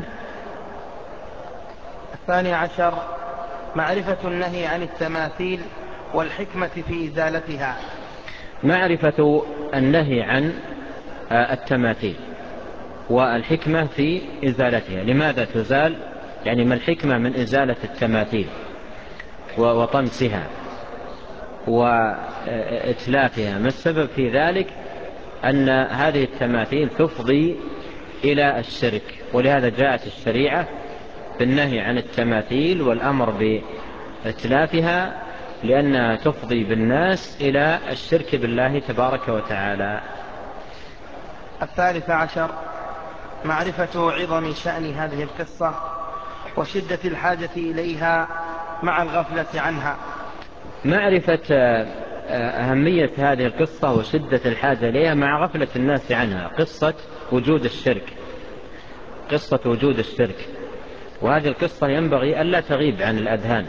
الثاني عشر معرفة النهي عن التماثيل والحكمة في إزالتها. معرفة النهي عن التماثيل والحكمة في إزالتها. لماذا تزال؟ يعني ما الحكمة من إزالة التماثيل وطمسها وإتلافها؟ ما السبب في ذلك؟ أن هذه التماثيل تفضي إلى الشرك، ولهذا جاءت الشريعة بالنهي عن التماثيل والأمر بإتلافها، لأنها تفضي بالناس إلى الشرك بالله تبارك وتعالى. الثالث عشر معرفة عظم شأن هذه القصة وشدة الحاجة إليها مع الغفلة عنها. معرفة أهمية هذه القصة وشدة الحاجة إليها مع غفلة الناس عنها. قصة وجود الشرك، قصة وجود الشرك، وهذه القصة ينبغي ألا تغيب عن الأذهان.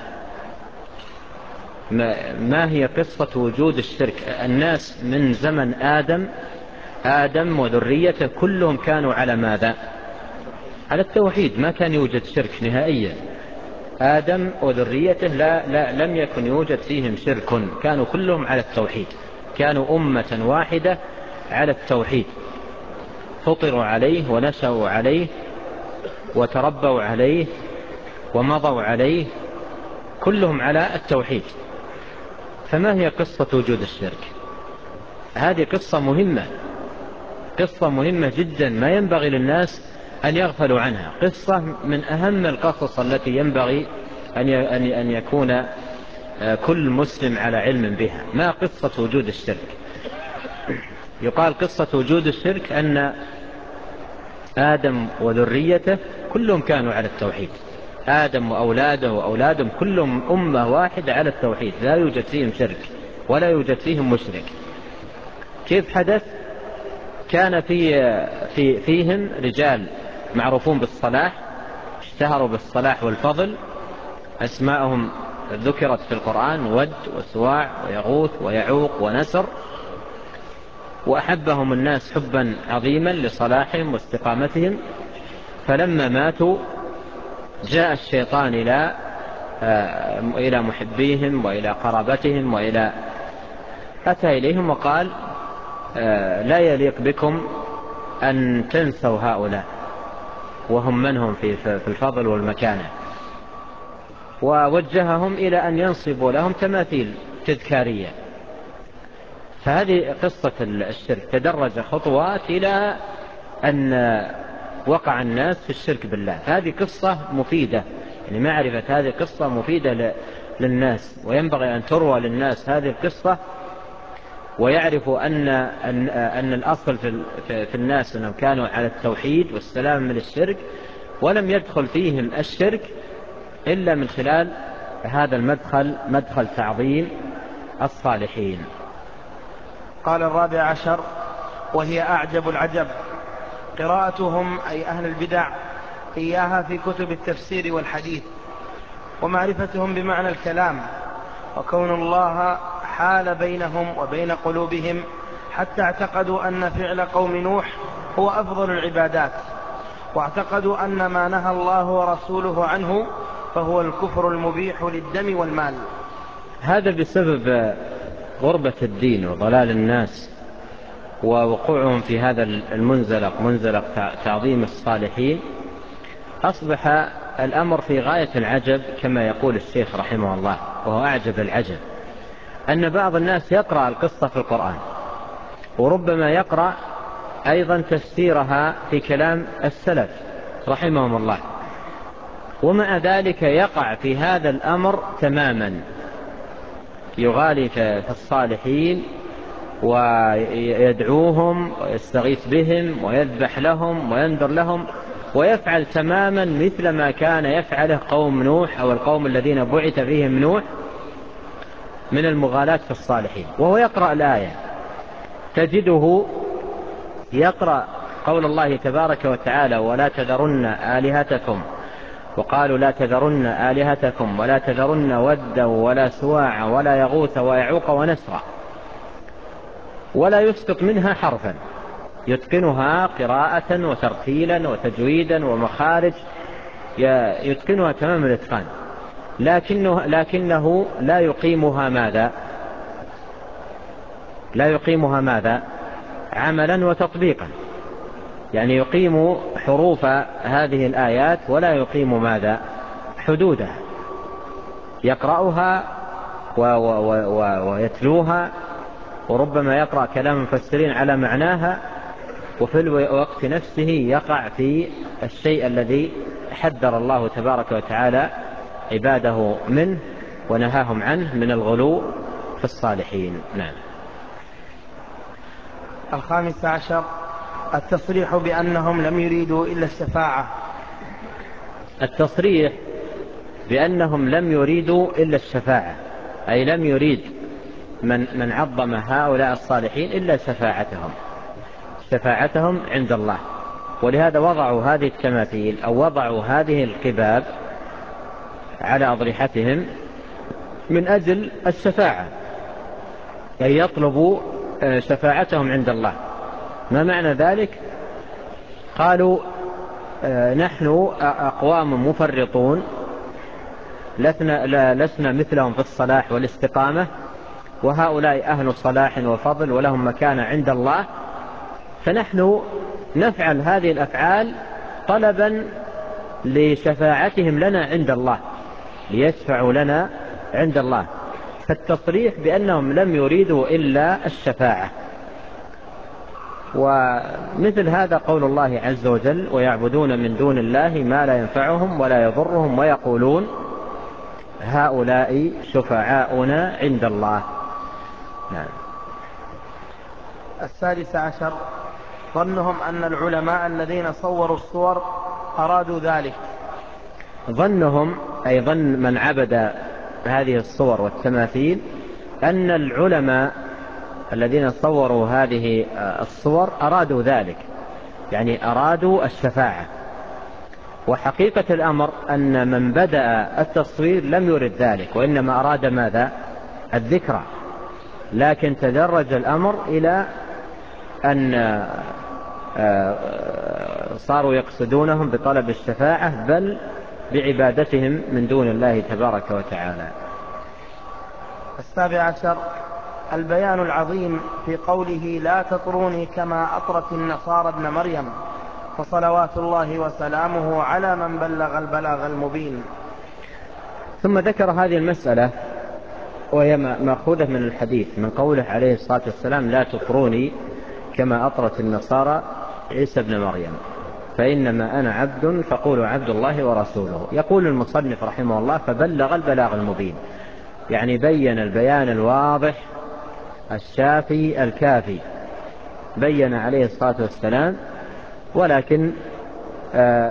ما هي قصة وجود الشرك؟ الناس من زمن آدم آدم وذريته كلهم كانوا على ماذا؟ على التوحيد، ما كان يوجد شرك نهائيا. آدم وذريته لا, لا لم يكن يوجد فيهم شرك، كانوا كلهم على التوحيد، كانوا أمة واحدة على التوحيد، فطروا عليه ونشأوا عليه وتربوا عليه ومضوا عليه، كلهم على التوحيد. فما هي قصة وجود الشرك؟ هذه قصة مهمة، قصة مهمة جدا، ما ينبغي للناس أن يغفلوا عنها، قصة من أهم القصص التي ينبغي أن يكون كل مسلم على علم بها. ما قصة وجود الشرك؟ يقال قصة وجود الشرك أن آدم وذريته كلهم كانوا على التوحيد، آدم وأولاده وأولادهم كلهم أمة واحدة على التوحيد، لا يوجد فيهم شرك ولا يوجد فيهم مشرك. كيف حدث؟ كان في في فيهم رجال معروفون بالصلاح، اشتهروا بالصلاح والفضل، أسماءهم ذكرت في القرآن: ود وسواع ويغوث ويعوق ونسر، وأحبهم الناس حبا عظيما لصلاحهم واستقامتهم. فلما ماتوا جاء الشيطان إلى إلى محبيهم وإلى قرابتهم وإلى أتى إليهم وقال: لا يليق بكم أن تنسوا هؤلاء وهم منهم في الفضل والمكانة، ووجههم إلى أن ينصبوا لهم تماثيل تذكارية. فهذه قصة الشرك، تدرج خطوات إلى أن وقع الناس في الشرك بالله. فهذه قصة مفيدة، يعني معرفة هذه قصة مفيدة للناس، وينبغي أن تروى للناس هذه القصة، ويعرفوا أن, أن, أن الأصل في الناس أنهم كانوا على التوحيد والسلام من الشرك، ولم يدخل فيهم الشرك إلا من خلال هذا المدخل، مدخل تعظيم الصالحين. قال الرابع عشر: وهي أعجب العجب قراءتهم أي أهل البدع إياها في كتب التفسير والحديث، ومعرفتهم بمعنى الكلام، وكون الله حال بينهم وبين قلوبهم حتى اعتقدوا أن فعل قوم نوح هو أفضل العبادات، واعتقدوا أن ما نهى الله ورسوله عنه فهو الكفر المبيح للدم والمال. هذا بسبب غربة الدين وضلال الناس ووقوعهم في هذا المنزلق، منزلق تعظيم الصالحين، أصبح الأمر في غاية العجب كما يقول الشيخ رحمه الله، وهو أعجب العجب أن بعض الناس يقرأ القصة في القرآن، وربما يقرأ أيضا تفسيرها في كلام السلف رحمهم الله، ومع ذلك يقع في هذا الأمر تماما، يغالي في الصالحين ويدعوهم ويستغيث بهم ويذبح لهم وينذر لهم، ويفعل تماما مثل ما كان يفعله قوم نوح أو القوم الذين بعث فيهم نوح من المغالاة في الصالحين. وهو يقرأ الآية تجده يقرأ قول الله تبارك وتعالى: ولا تذرن آلهتكم، وقالوا لا تذرن آلهتكم ولا تذرن ودا ولا سواع ولا يغوث ويعوق ونسرا، ولا يسقط منها حرفا، يتقنها قراءة وترتيلا وتجويدا ومخارج، يتقنها تمام الاتقان، لكنه, لكنه لا يقيمها ماذا؟ لا يقيمها ماذا؟ عملا وتطبيقا، يعني يقيم حروف هذه الآيات ولا يقيم ماذا؟ حدودها، يقرأها ويتلوها، وربما يقرأ كلام المفسرين على معناها، وفي الوقت نفسه يقع في الشيء الذي حذر الله تبارك وتعالى عباده منه ونهاهم عنه من الغلو في الصالحين. نعم. الخامس عشر: التصريح بأنهم لم يريدوا إلا الشفاعة. التصريح بأنهم لم يريدوا إلا الشفاعة، أي لم يريد من, من عظم هؤلاء الصالحين إلا شفاعتهم، شفاعتهم عند الله. ولهذا وضعوا هذه التماثيل أو وضعوا هذه القباب على أضرحتهم من أجل الشفاعة، أي يطلبوا شفاعتهم عند الله. ما معنى ذلك؟ قالوا نحن أقوام مفرطون لسنا, لسنا مثلهم في الصلاح والاستقامة، وهؤلاء أهل صلاح وفضل ولهم مكانة عند الله، فنحن نفعل هذه الأفعال طلبا لشفاعتهم لنا عند الله، ليشفعوا لنا عند الله. فالتصريح بأنهم لم يريدوا إلا الشفاعة. ومثل هذا قول الله عز وجل: ويعبدون من دون الله ما لا ينفعهم ولا يضرهم ويقولون هؤلاء شفعاؤنا عند الله. نعم. السادس عشر: ظنهم أن العلماء الذين صوروا الصور أرادوا ذلك. ظنهم أي ظن من عبد هذه الصور والتماثيل أن العلماء الذين صوروا هذه الصور أرادوا ذلك، يعني أرادوا الشفاعة. وحقيقة الأمر أن من بدأ التصوير لم يرد ذلك، وإنما أراد ماذا؟ الذكرى. لكن تدرج الأمر إلى أن صاروا يقصدونهم بطلب الشفاعة بل بعبادتهم من دون الله تبارك وتعالى. السابع عشر: البيان العظيم في قوله: لا تطروني كما أطرت النصارى ابن مريم، فصلوات الله وسلامه على من بلغ البلاغ المبين. ثم ذكر هذه المسألة وهي مأخوذة من الحديث، من قوله عليه الصلاة والسلام: لا تطروني كما أطرت النصارى عيسى ابن مريم، فإنما أنا عبد فقولوا عبد الله ورسوله. يقول المصنف رحمه الله: فبلغ البلاغ المبين، يعني بين البيان الواضح الشافي الكافي، بين عليه الصلاة والسلام. ولكن آآ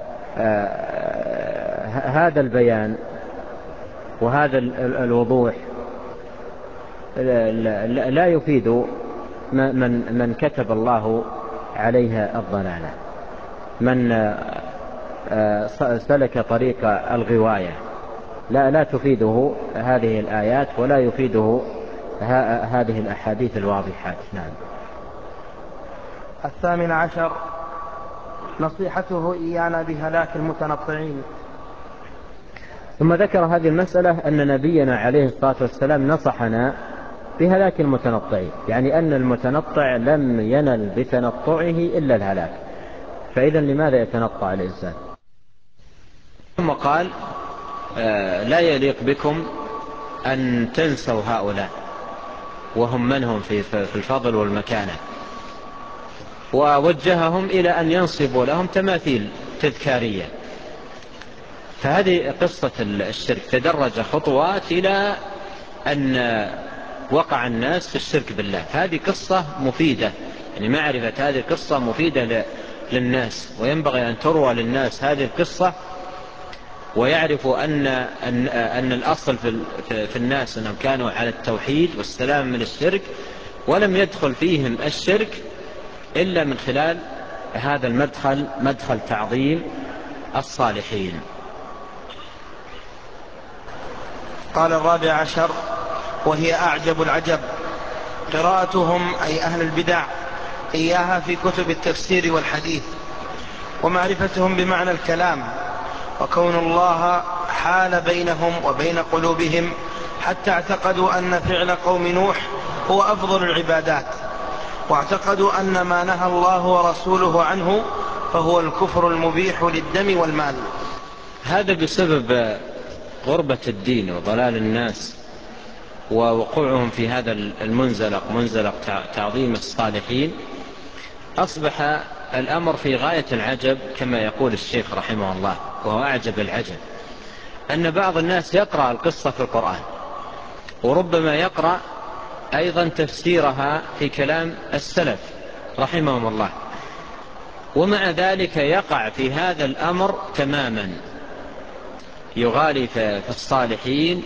آآ هذا البيان وهذا الوضوح لا يفيد من من كتب الله عليها الضلالة، من سلك طريق الغواية، لا لا تفيده هذه الآيات ولا يفيده هذه الأحاديث الواضحات. نعم. الثامن عشر: نصيحته إيانا بهلاك المتنطعين. ثم ذكر هذه المسألة أن نبينا عليه الصلاة والسلام نصحنا بهلاك المتنطعين، يعني أن المتنطع لم ينل بتنطعه إلا الهلاك، فإذا لماذا يتنطع الإنسان؟ ثم قال: آه لا يليق بكم أن تنسوا هؤلاء وهم من هم في الفضل والمكانة، ووجههم إلى أن ينصبوا لهم تماثيل تذكارية. فهذه قصة الشرك، تدرج خطوات إلى أن وقع الناس في الشرك بالله. هذه قصة مفيدة، يعني معرفة هذه القصة مفيدة للناس، وينبغي أن تروى للناس هذه القصة، ويعرفوا أن, أن, أن الأصل في, في الناس أنهم كانوا على التوحيد والسلام من الشرك، ولم يدخل فيهم الشرك إلا من خلال هذا المدخل، مدخل تعظيم الصالحين. قال الرابع عشر: وهي أعجب العجب قراءتهم أي أهل البدع إياها في كتب التفسير والحديث، ومعرفتهم بمعنى الكلام، وكون الله حال بينهم وبين قلوبهم حتى اعتقدوا أن فعل قوم نوح هو أفضل العبادات، واعتقدوا أن ما نهى الله ورسوله عنه فهو الكفر المبيح للدم والمال. هذا بسبب غربة الدين وضلال الناس ووقوعهم في هذا المنزلق، منزلق تعظيم الصالحين. أصبح الأمر في غاية العجب كما يقول الشيخ رحمه الله، وهو أعجب العجب أن بعض الناس يقرأ القصة في القرآن، وربما يقرأ أيضا تفسيرها في كلام السلف رحمهم الله، ومع ذلك يقع في هذا الأمر تماما، يغالي في الصالحين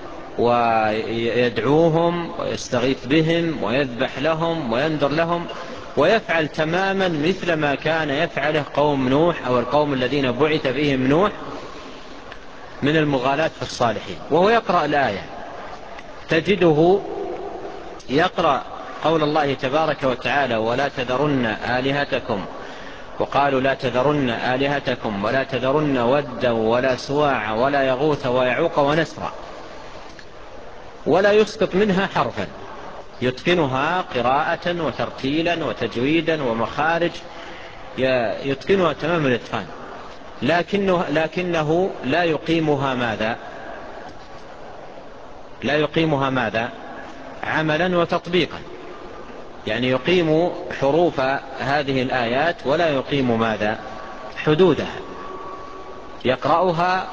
ويدعوهم ويستغيث بهم ويذبح لهم وينذر لهم، ويفعل تماما مثل ما كان يفعله قوم نوح أو القوم الذين بعث فيهم نوح من المغالاة في الصالحين. وهو يقرأ الآية تجده يقرأ قول الله تبارك وتعالى: ولا تذرن آلهتكم وقالوا لا تذرن آلهتكم ولا تذرن ودا ولا سواع ولا يغوث ويعوق ونسرا، ولا يسقط منها حرفا، يتقنها قراءة وترتيلا وتجويدا ومخارج، يتقنها تمام الاتقان، لكنه, لكنه لا يقيمها ماذا لا يقيمها ماذا عملا وتطبيقا، يعني يقيم حروف هذه الآيات ولا يقيم ماذا حدودها، يقرأها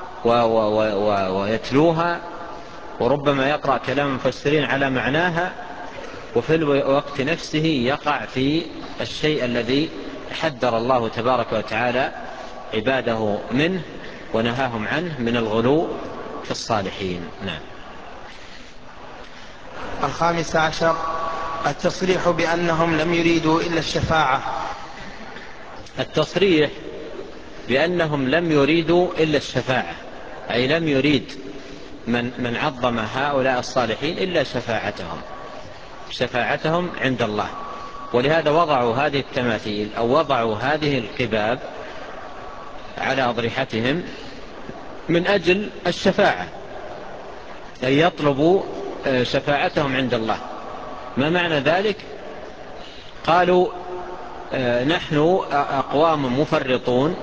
ويتلوها، وربما يقرأ كلام المفسرين على معناها، وفي الوقت نفسه يقع في الشيء الذي حذر الله تبارك وتعالى عباده منه ونهاهم عنه من الغلو في الصالحين. نعم. الخامس عشر التصريح بأنهم لم يريدوا إلا الشفاعة. التصريح بأنهم لم يريدوا إلا الشفاعة، أي لم يريد من, من عظم هؤلاء الصالحين إلا شفاعتهم شفاعتهم عند الله. ولهذا وضعوا هذه التماثيل أو وضعوا هذه القباب على أضرحتهم من أجل الشفاعة، أي يطلبوا شفاعتهم عند الله. ما معنى ذلك؟ قالوا نحن أقوام مفرطون،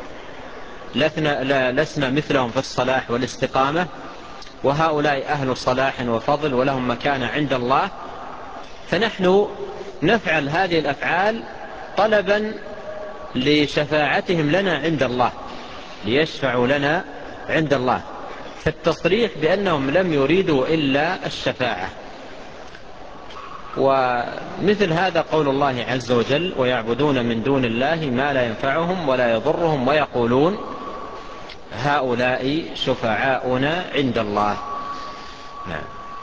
لسنا مثلهم في الصلاح والاستقامة، وهؤلاء أهل صلاح وفضل ولهم مكانة عند الله، فنحن نفعل هذه الأفعال طلبا لشفاعتهم لنا عند الله، ليشفعوا لنا عند الله. فالتصريح بأنهم لم يريدوا إلا الشفاعة. ومثل هذا قول الله عز وجل: ويعبدون من دون الله ما لا ينفعهم ولا يضرهم ويقولون هؤلاء شفعاؤنا عند الله. نعم.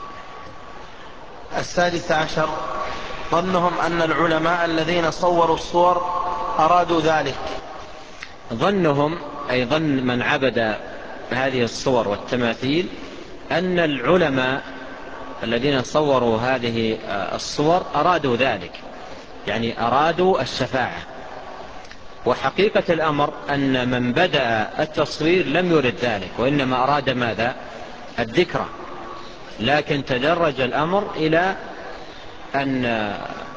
السادس عشر ظنهم أن العلماء الذين صوروا الصور أرادوا ذلك. ظنهم أي ظن من عبد هذه الصور والتماثيل أن العلماء الذين صوروا هذه الصور أرادوا ذلك، يعني أرادوا الشفاعة. وحقيقة الأمر أن من بدأ التصوير لم يرد ذلك، وإنما أراد ماذا؟ الذكرى. لكن تدرج الأمر إلى أن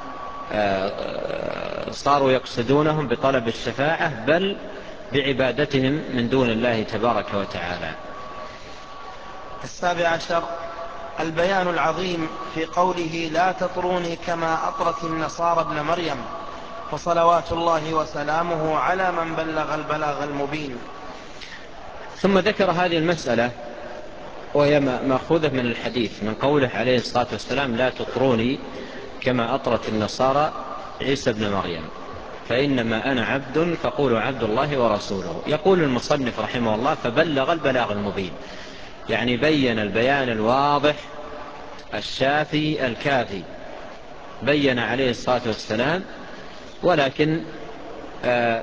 صاروا يقصدونهم بطلب الشفاعة، بل بعبادتهم من دون الله تبارك وتعالى. السابع عشر البيان العظيم في قوله: لا تطروني كما أطرت النصارى ابن مريم، وصلوات الله وسلامه على من بلغ البلاغ المبين. ثم ذكر هذه المسألة وهي مأخوذة من الحديث، من قوله عليه الصلاة والسلام: لا تطروني كما أطرت النصارى عيسى ابن مريم، فإنما أنا عبد فقولوا عبد الله ورسوله. يقول المصنف رحمه الله: فبلغ البلاغ المبين، يعني بين البيان الواضح الشافي الكافي، بين عليه الصلاة والسلام. ولكن آآ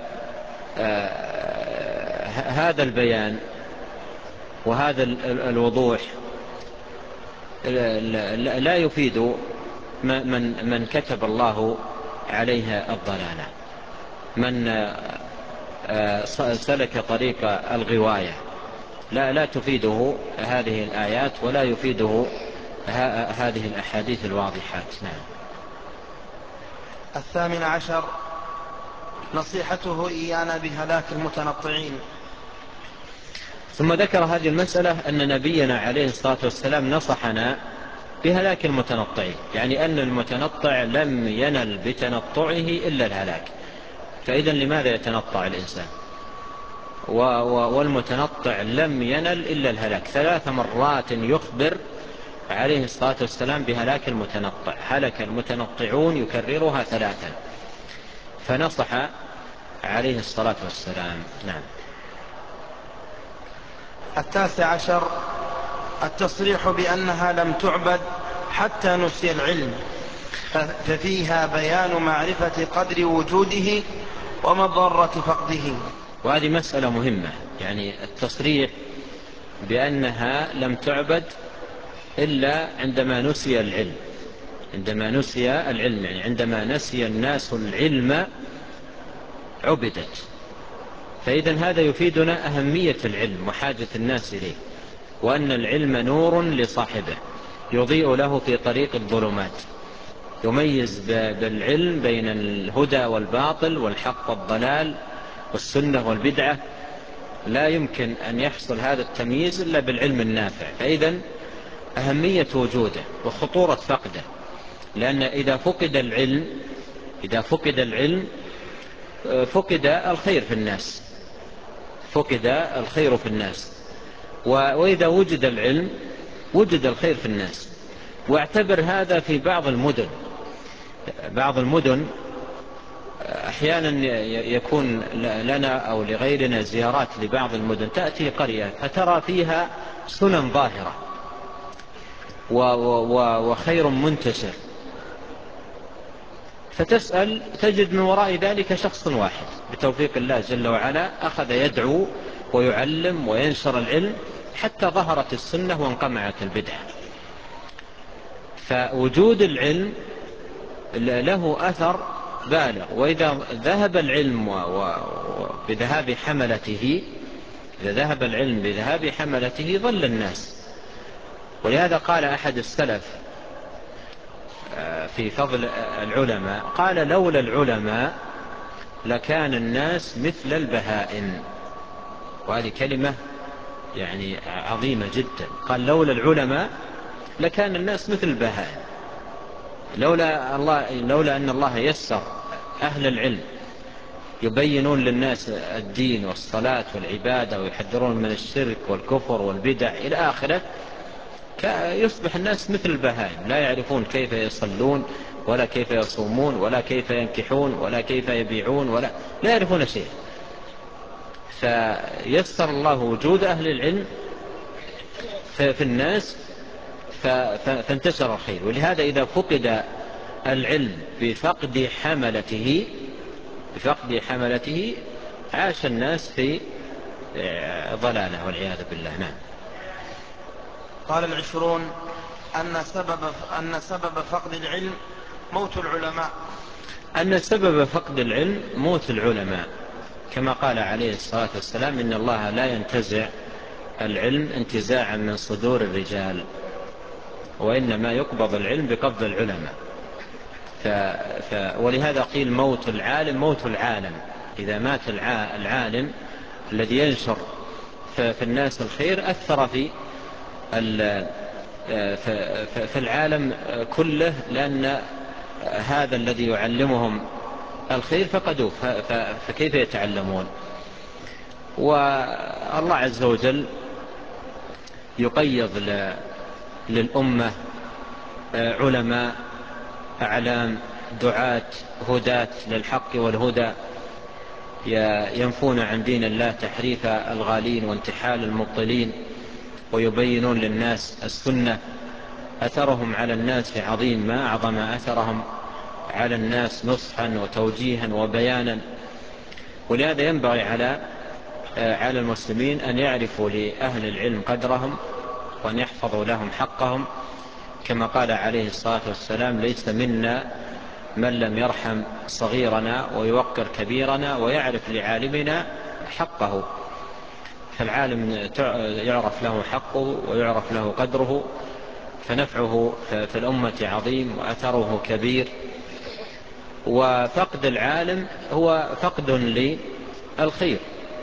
آآ هذا البيان وهذا الوضوح لا يفيد من من كتب الله عليها الضلالة، من سلك طريق الغواية، لا لا تفيده هذه الآيات ولا يفيده هذه الأحاديث الواضحات. نعم. الثامن عشر نصيحته إيانا بهلاك المتنطعين. ثم ذكر هذه المسألة أن نبينا عليه الصلاة والسلام نصحنا بهلاك المتنطعين، يعني أن المتنطع لم ينل بتنطعه إلا الهلاك. فإذا لماذا يتنطع الإنسان؟ والمتنطع لم ينل إلا الهلاك. ثلاث مرات يخبر عليه الصلاة والسلام بهلاك المتنطع: هلك المتنطعون، يكررها ثلاثا، فنصح عليه الصلاة والسلام. نعم. التاسع عشر التصريح بأنها لم تعبد حتى نسي العلم، ففيها بيان معرفة قدر وجوده ومضرة فقده. وهذه مسألة مهمة، يعني التصريح بأنها لم تعبد إلا عندما نسي العلم، عندما نسي العلم يعني عندما نسي الناس العلم عبدت. فإذا هذا يفيدنا أهمية العلم وحاجة الناس إليه، وأن العلم نور لصاحبه يضيء له في طريق الظلمات، يميز بالعلم بين الهدى والباطل والحق والضلال والسنة والبدعة. لا يمكن أن يحصل هذا التمييز إلا بالعلم النافع. فإذا أهمية وجوده وخطورة فقده، لأن إذا فقد العلم إذا فقد العلم فقد الخير في الناس فقد الخير في الناس وإذا وجد العلم وجد الخير في الناس. واعتبر هذا في بعض المدن بعض المدن أحيانا يكون لنا أو لغيرنا زيارات لبعض المدن، تأتي قرية فترى فيها سنن ظاهرة وخير منتشر، فتسأل تجد من وراء ذلك شخص واحد بتوفيق الله جل وعلا أخذ يدعو ويعلم وينشر العلم حتى ظهرت السنة وانقمعت البدعة. فوجود العلم له أثر بالغ، وإذا ذهب العلم بذهاب حملته إذا ذهب العلم بذهاب حملته ضل الناس. ولهذا قال أحد السلف في فضل العلماء، قال: لولا العلماء لكان الناس مثل البهائم. وهذه كلمة يعني عظيمة جدا. قال: لولا العلماء لكان الناس مثل البهائم. لولا الله لولا أن الله يسر أهل العلم يبينون للناس الدين والصلاة والعبادة ويحذرون من الشرك والكفر والبدع إلى آخره، يصبح الناس مثل البهائم، لا يعرفون كيف يصلون ولا كيف يصومون ولا كيف ينكحون ولا كيف يبيعون، ولا لا يعرفون شيء. فيسر الله وجود أهل العلم في الناس فانتشر الخير. ولهذا إذا فقد العلم بفقد حملته بفقد حملته عاش الناس في ضلالة والعياذ بالله. نعم. قال العشرون: أن سبب أن سبب فقد العلم موت العلماء. أن سبب فقد العلم موت العلماء، كما قال عليه الصلاة والسلام: إن الله لا ينتزع العلم انتزاعا من صدور الرجال، وإنما يقبض العلم بقبض العلماء. ف... ف... ولهذا قيل موت العالم موت العالم. إذا مات العالم الذي ينشر في الناس الخير أثر في في العالم كله، لأن هذا الذي يعلمهم الخير فقدوه، فكيف يتعلمون؟ والله عز وجل يقيض للأمة علماء أعلام دعاة هداة للحق والهدى ينفون عن دين الله تحريف الغالين وانتحال المبطلين، ويبينون للناس السنة. أثرهم على الناس عظيم، ما أعظم أثرهم على الناس نصحا وتوجيها وبيانا. ولهذا ينبغي على على المسلمين أن يعرفوا لأهل العلم قدرهم وأن يحفظوا لهم حقهم، كما قال عليه الصلاة والسلام: ليس منا من لم يرحم صغيرنا ويوقر كبيرنا ويعرف لعالمنا حقه. فالعالم يعرف له حقه ويعرف له قدره، فنفعه في الأمة عظيم وأثره كبير. وفقد العالم هو فقد للخير.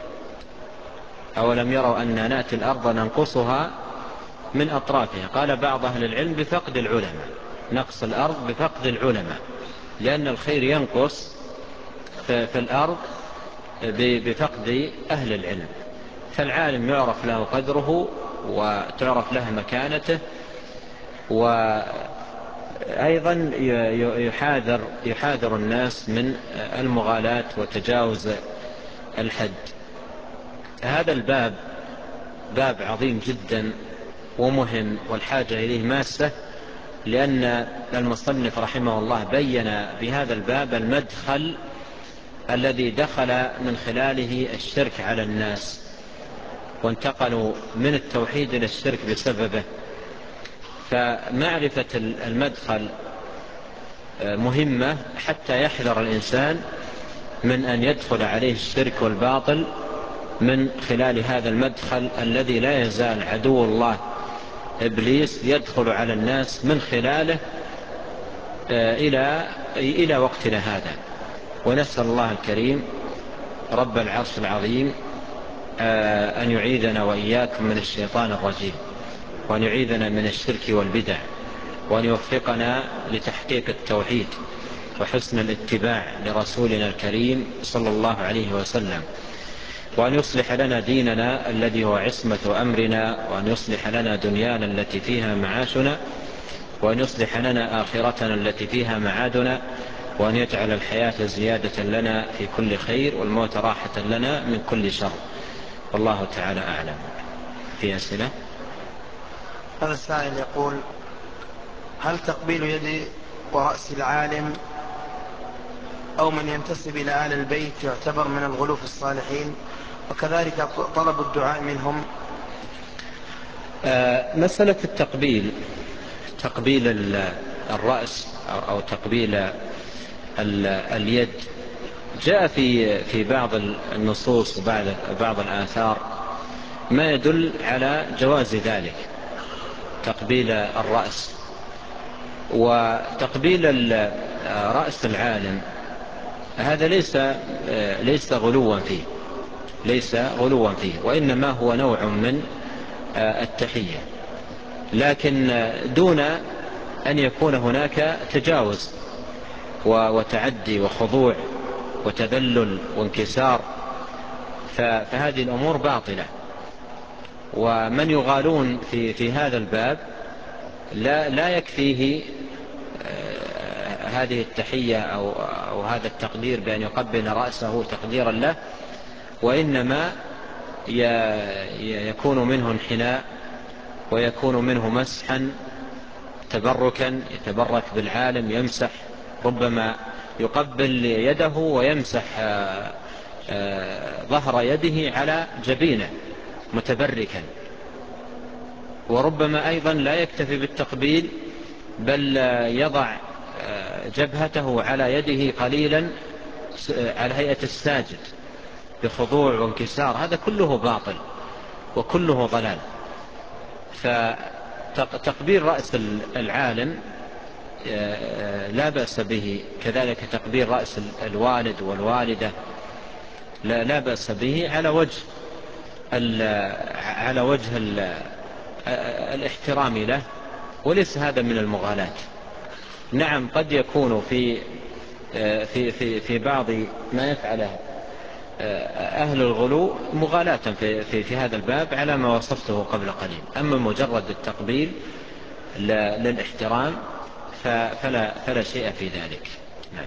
أولم يروا أن نأتي الأرض ننقصها من أطرافها. قال بعض أهل العلم: بفقد العلماء، نقص الأرض بفقد العلماء، لأن الخير ينقص في الأرض بفقد أهل العلم. فالعالم يعرف له قدره وتعرف له مكانته، وأيضا يحاذر يحاذر الناس من المغالاة وتجاوز الحد. هذا الباب باب عظيم جدا ومهم، والحاجة إليه ماسة، لأن المصنف رحمه الله بين بهذا الباب المدخل الذي دخل من خلاله الشرك على الناس، وانتقلوا من التوحيد إلى الشرك بسببه. فمعرفة المدخل مهمة حتى يحذر الإنسان من أن يدخل عليه الشرك والباطل من خلال هذا المدخل الذي لا يزال عدو الله إبليس يدخل على الناس من خلاله إلى إلى وقتنا هذا. ونسأل الله الكريم رب العرش العظيم أن يعيذنا وإياكم من الشيطان الرجيم، وأن يعيذنا من الشرك والبدع، وأن يوفقنا لتحقيق التوحيد وحسن الاتباع لرسولنا الكريم صلى الله عليه وسلم، وأن يصلح لنا ديننا الذي هو عصمة أمرنا، وأن يصلح لنا دنيانا التي فيها معاشنا، وأن يصلح لنا آخرتنا التي فيها معادنا، وأن يجعل الحياة زيادة لنا في كل خير والموت راحة لنا من كل شر. والله تعالى أعلم. في أسئلة؟ هذا السائل يقول: هل تقبيل يد ورأس العالم أو من ينتسب إلى آل البيت يعتبر من الغلو في الصالحين، وكذلك طلب الدعاء منهم؟ آه مسألة التقبيل، تقبيل الرأس أو تقبيل اليد، جاء في في بعض النصوص وبعض بعض الآثار ما يدل على جواز ذلك، تقبيل الرأس. وتقبيل رأس العالم هذا ليس ليس غلوا فيه، ليس غلوا فيه، وإنما هو نوع من التحية، لكن دون أن يكون هناك تجاوز وتعدي وخضوع وتذلل وانكسار، فهذه الأمور باطلة. ومن يغالون في في هذا الباب لا لا يكفيه هذه التحية أو أو هذا التقدير بأن يقبل رأسه تقديرا له، وإنما يكون منه انحناء، ويكون منه مسحا تبركا، يتبرك بالعالم، يمسح، ربما يقبل يده ويمسح ظهر يده على جبينه متبركا. وربما أيضا لا يكتفي بالتقبيل، بل يضع جبهته على يده قليلا على هيئة الساجد بخضوع وانكسار. هذا كله باطل وكله ضلال. فتقبيل رأس العالم لا بأس به، كذلك تقبيل رأس الوالد والوالدة لا, لا بأس به على وجه على وجه الاحترام له، وليس هذا من المغالاة. نعم قد يكون في في في في بعض ما يفعله أهل الغلو مغالاة في في في هذا الباب على ما وصفته قبل قليل. أما مجرد التقبيل للاحترام فلا فلا شيء في ذلك. نعم.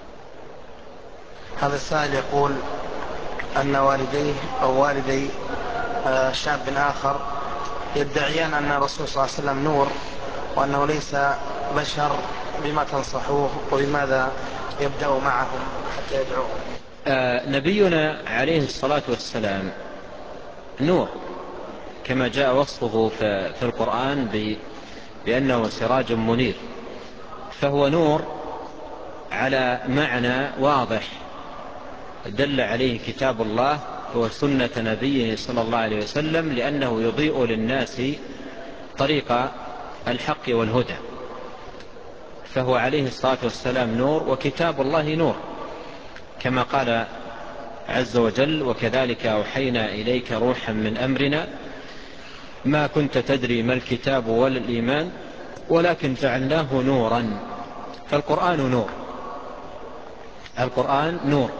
هذا السائل يقول أن والديه أو والدي شاب آخر يدعيان أن الرسول صلى الله عليه وسلم نور وأنه ليس بشر، بما تنصحوه وبماذا يبدأ معهم حتى يدعوه؟ آه نبينا عليه الصلاة والسلام نور كما جاء وصفه في القرآن بأنه سراج منير، فهو نور على معنى واضح دل عليه كتاب الله وسنة نبيه صلى الله عليه وسلم، لأنه يضيء للناس طريق الحق والهدى. فهو عليه الصلاة والسلام نور، وكتاب الله نور، كما قال عز وجل: وكذلك أوحينا إليك روحا من أمرنا ما كنت تدري ما الكتاب ولا الإيمان ولكن جعلناه نورا. فالقرآن نور، القرآن نور،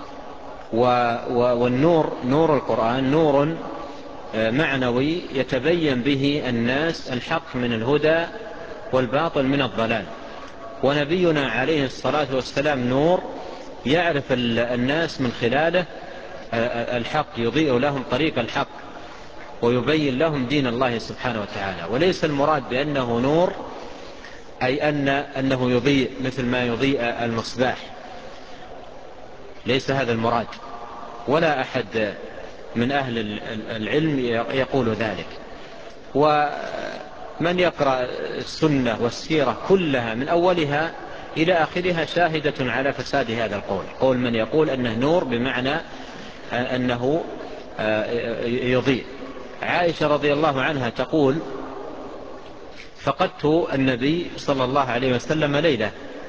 والنور نور القرآن نور معنوي يتبين به الناس الحق من الهدى والباطل من الضلال. ونبينا عليه الصلاة والسلام نور يعرف الناس من خلاله الحق، يضيء لهم طريق الحق ويبين لهم دين الله سبحانه وتعالى. وليس المراد بأنه نور أي أن أنه يضيء مثل ما يضيء المصباح، ليس هذا المراد، ولا أحد من أهل العلم يقول ذلك. ومن يقرأ السنة والسيرة كلها من أولها إلى آخرها شاهدة على فساد هذا القول. قول من يقول أنه نور بمعنى أنه يضيء. عائشة رضي الله عنها تقول: فقدت النبي صلى الله عليه وسلم ليلة،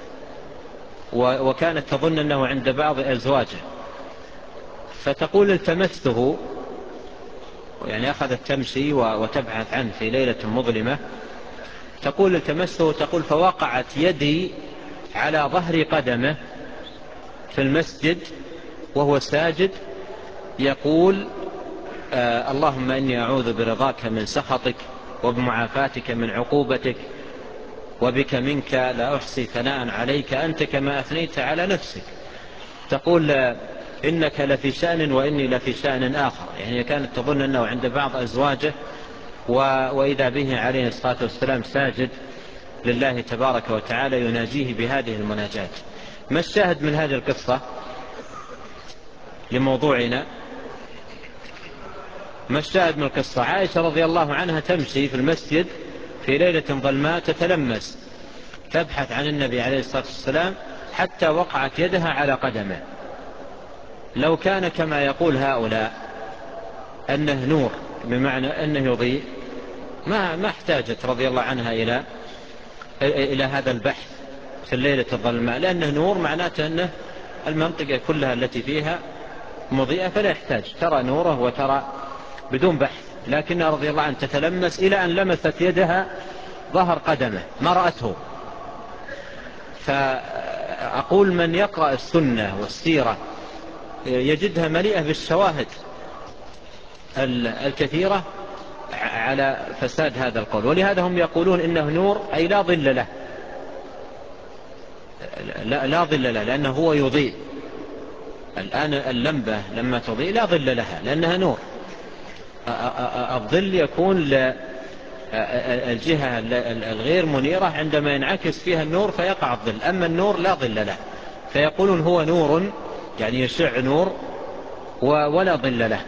وكانت تظن أنه عند بعض أزواجه، فتقول: التمسته، يعني أخذت تمشي وتبحث عنه في ليلة مظلمة، تقول: التمسته، تقول: فوقعت يدي على ظهر قدمه في المسجد وهو ساجد يقول: آه اللهم إني أعوذ برضاك من سخطك وبمعافاتك من عقوبتك وبك منك لا أحصي ثناء عليك أنت كما أثنيت على نفسك. تقول: آه إنك لفي شأن وإني لفي شأن آخر. يعني كانت تظن أنه عند بعض أزواجه، وإذا به عليه الصلاة والسلام ساجد لله تبارك وتعالى يناجيه بهذه المناجات. ما الشاهد من هذه القصة لموضوعنا؟ ما الشاهد من القصة؟ عائشة رضي الله عنها تمشي في المسجد في ليلة ظلماء تتلمس، تبحث عن النبي عليه الصلاة والسلام حتى وقعت يدها على قدمه. لو كان كما يقول هؤلاء أنه نور بمعنى أنه يضيء، ما ما احتاجت رضي الله عنها إلى إلى هذا البحث في الليلة الظلماء، لأنه نور معناته أنه المنطقة كلها التي فيها مضيئة، فلا يحتاج ترى نوره وترى بدون بحث. لكنها رضي الله عنها تتلمس إلى أن لمست يدها ظهر قدمه ما رأته. فأقول: من يقرأ السنة والسيرة يجدها مليئة بالشواهد الكثيرة على فساد هذا القول. ولهذا هم يقولون إنه نور أي لا ظل له، لا, لا ظل له لأنه هو يضيء. الآن اللمبة لما تضيء لا ظل لها لأنها نور. الظل يكون للجهة الغير منيرة عندما ينعكس فيها النور فيقع الظل، أما النور لا ظل له. فيقولون هو نور يعني يشع نور ولا ظل له.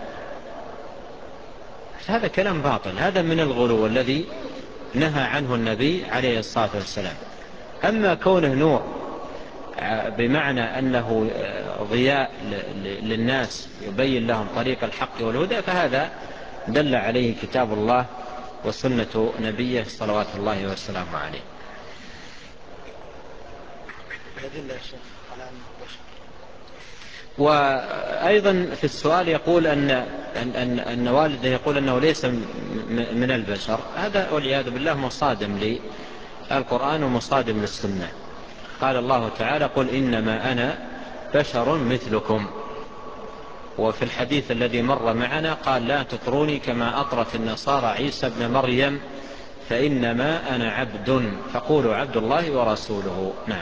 هذا كلام باطل، هذا من الغلو الذي نهى عنه النبي عليه الصلاة والسلام. أما كونه نور بمعنى أنه ضياء للناس يبين لهم طريق الحق والهدى، فهذا دل عليه كتاب الله وسنة نبيه صلوات الله وسلامه عليه. وأيضا في السؤال يقول أن, أن, أن والده يقول أنه ليس من البشر. هذا والعياذ بالله مصادم للقرآن ومصادم للسنة. قال الله تعالى: قل إنما أنا بشر مثلكم. وفي الحديث الذي مر معنا قال: لا تطروني كما أطرت النصارى عيسى ابن مريم فإنما أنا عبد فقولوا عبد الله ورسوله. نعم.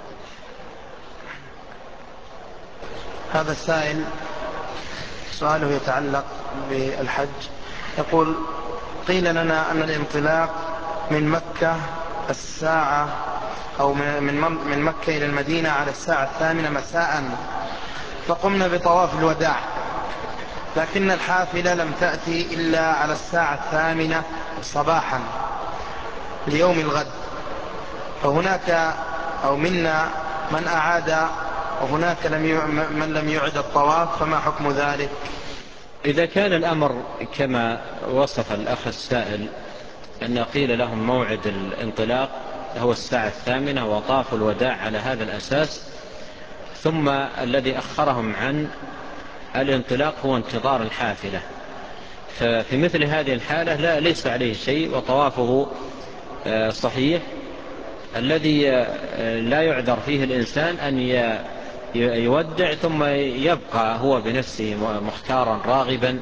هذا السائل سؤاله يتعلق بالحج، يقول: قيل لنا أن الانطلاق من مكة الساعة أو من مكة إلى المدينة على الساعة الثامنة مساء، فقمنا بطواف الوداع، لكن الحافلة لم تأتي إلا على الساعة الثامنة صباحا ليوم الغد، فهناك أو منا من أعاد وهناك من لم يعد الطواف، فما حكم ذلك؟ إذا كان الأمر كما وصف الأخ السائل أن قيل لهم موعد الانطلاق هو الساعة الثامنة وطافوا الوداع على هذا الأساس، ثم الذي أخرهم عن الانطلاق هو انتظار الحافلة، ففي مثل هذه الحالة لا ليس عليه شيء وطوافه صحيح. الذي لا يعذر فيه الإنسان أن يودع ثم يبقى هو بنفسه مختارا راغبا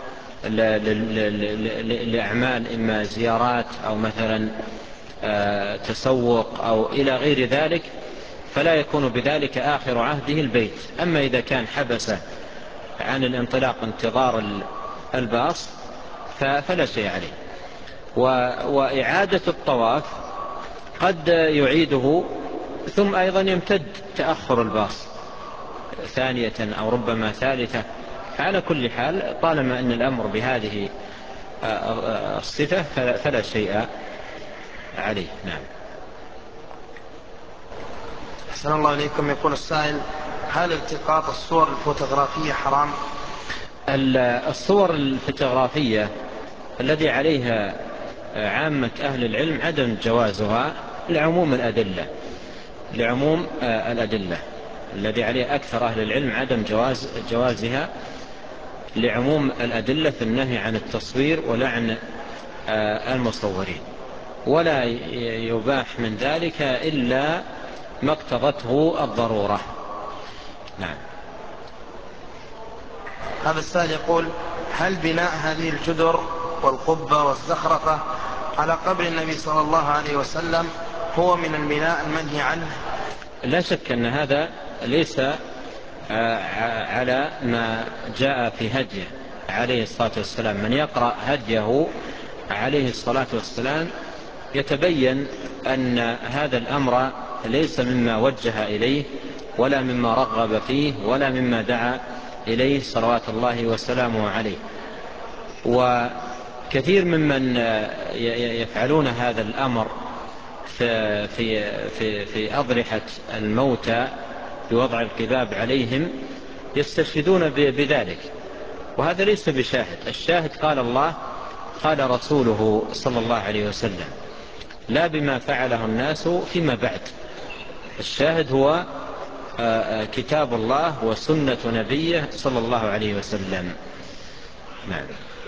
لأعمال إما زيارات أو مثلا تسوق أو إلى غير ذلك، فلا يكون بذلك آخر عهده البيت. أما إذا كان حبسه عن الانطلاق انتظار الباص فلا شيء عليه. وإعادة الطواف قد يعيده ثم أيضا يمتد تأخر الباص ثانية أو ربما ثالثة. على كل حال طالما أن الأمر بهذه الصفة فلا شيء عليه. نعم. أحسن الله إليكم. يقول السائل: هل التقاط الصور الفوتوغرافية حرام؟ الصور الفوتوغرافية الذي عليها عامة أهل العلم عدم جوازها لعموم الأدلة لعموم الأدلة الذي عليه أكثر أهل العلم عدم جواز جوازها لعموم الأدلة في النهي عن التصوير ولعن المصورين، ولا يباح من ذلك إلا ما اقتضته الضرورة. نعم. هذا السائل يقول: هل بناء هذه الجدر والقبة والزخرفة على قبر النبي صلى الله عليه وسلم هو من البناء المنهي عنه؟ لا شك أن هذا ليس على ما جاء في هديه عليه الصلاة والسلام. من يقرأ هديه عليه الصلاة والسلام يتبين أن هذا الأمر ليس مما وجه إليه ولا مما رغب فيه ولا مما دعا إليه صلوات الله وسلامه عليه. وكثير ممن يفعلون هذا الأمر في, في, في, في أضرحة الموتى بوضع القباب عليهم يستشهدون بذلك، وهذا ليس بشاهد. الشاهد قال الله قال رسوله صلى الله عليه وسلم، لا بما فعله الناس فيما بعد. الشاهد هو كتاب الله وسنة نبيه صلى الله عليه وسلم. نعم.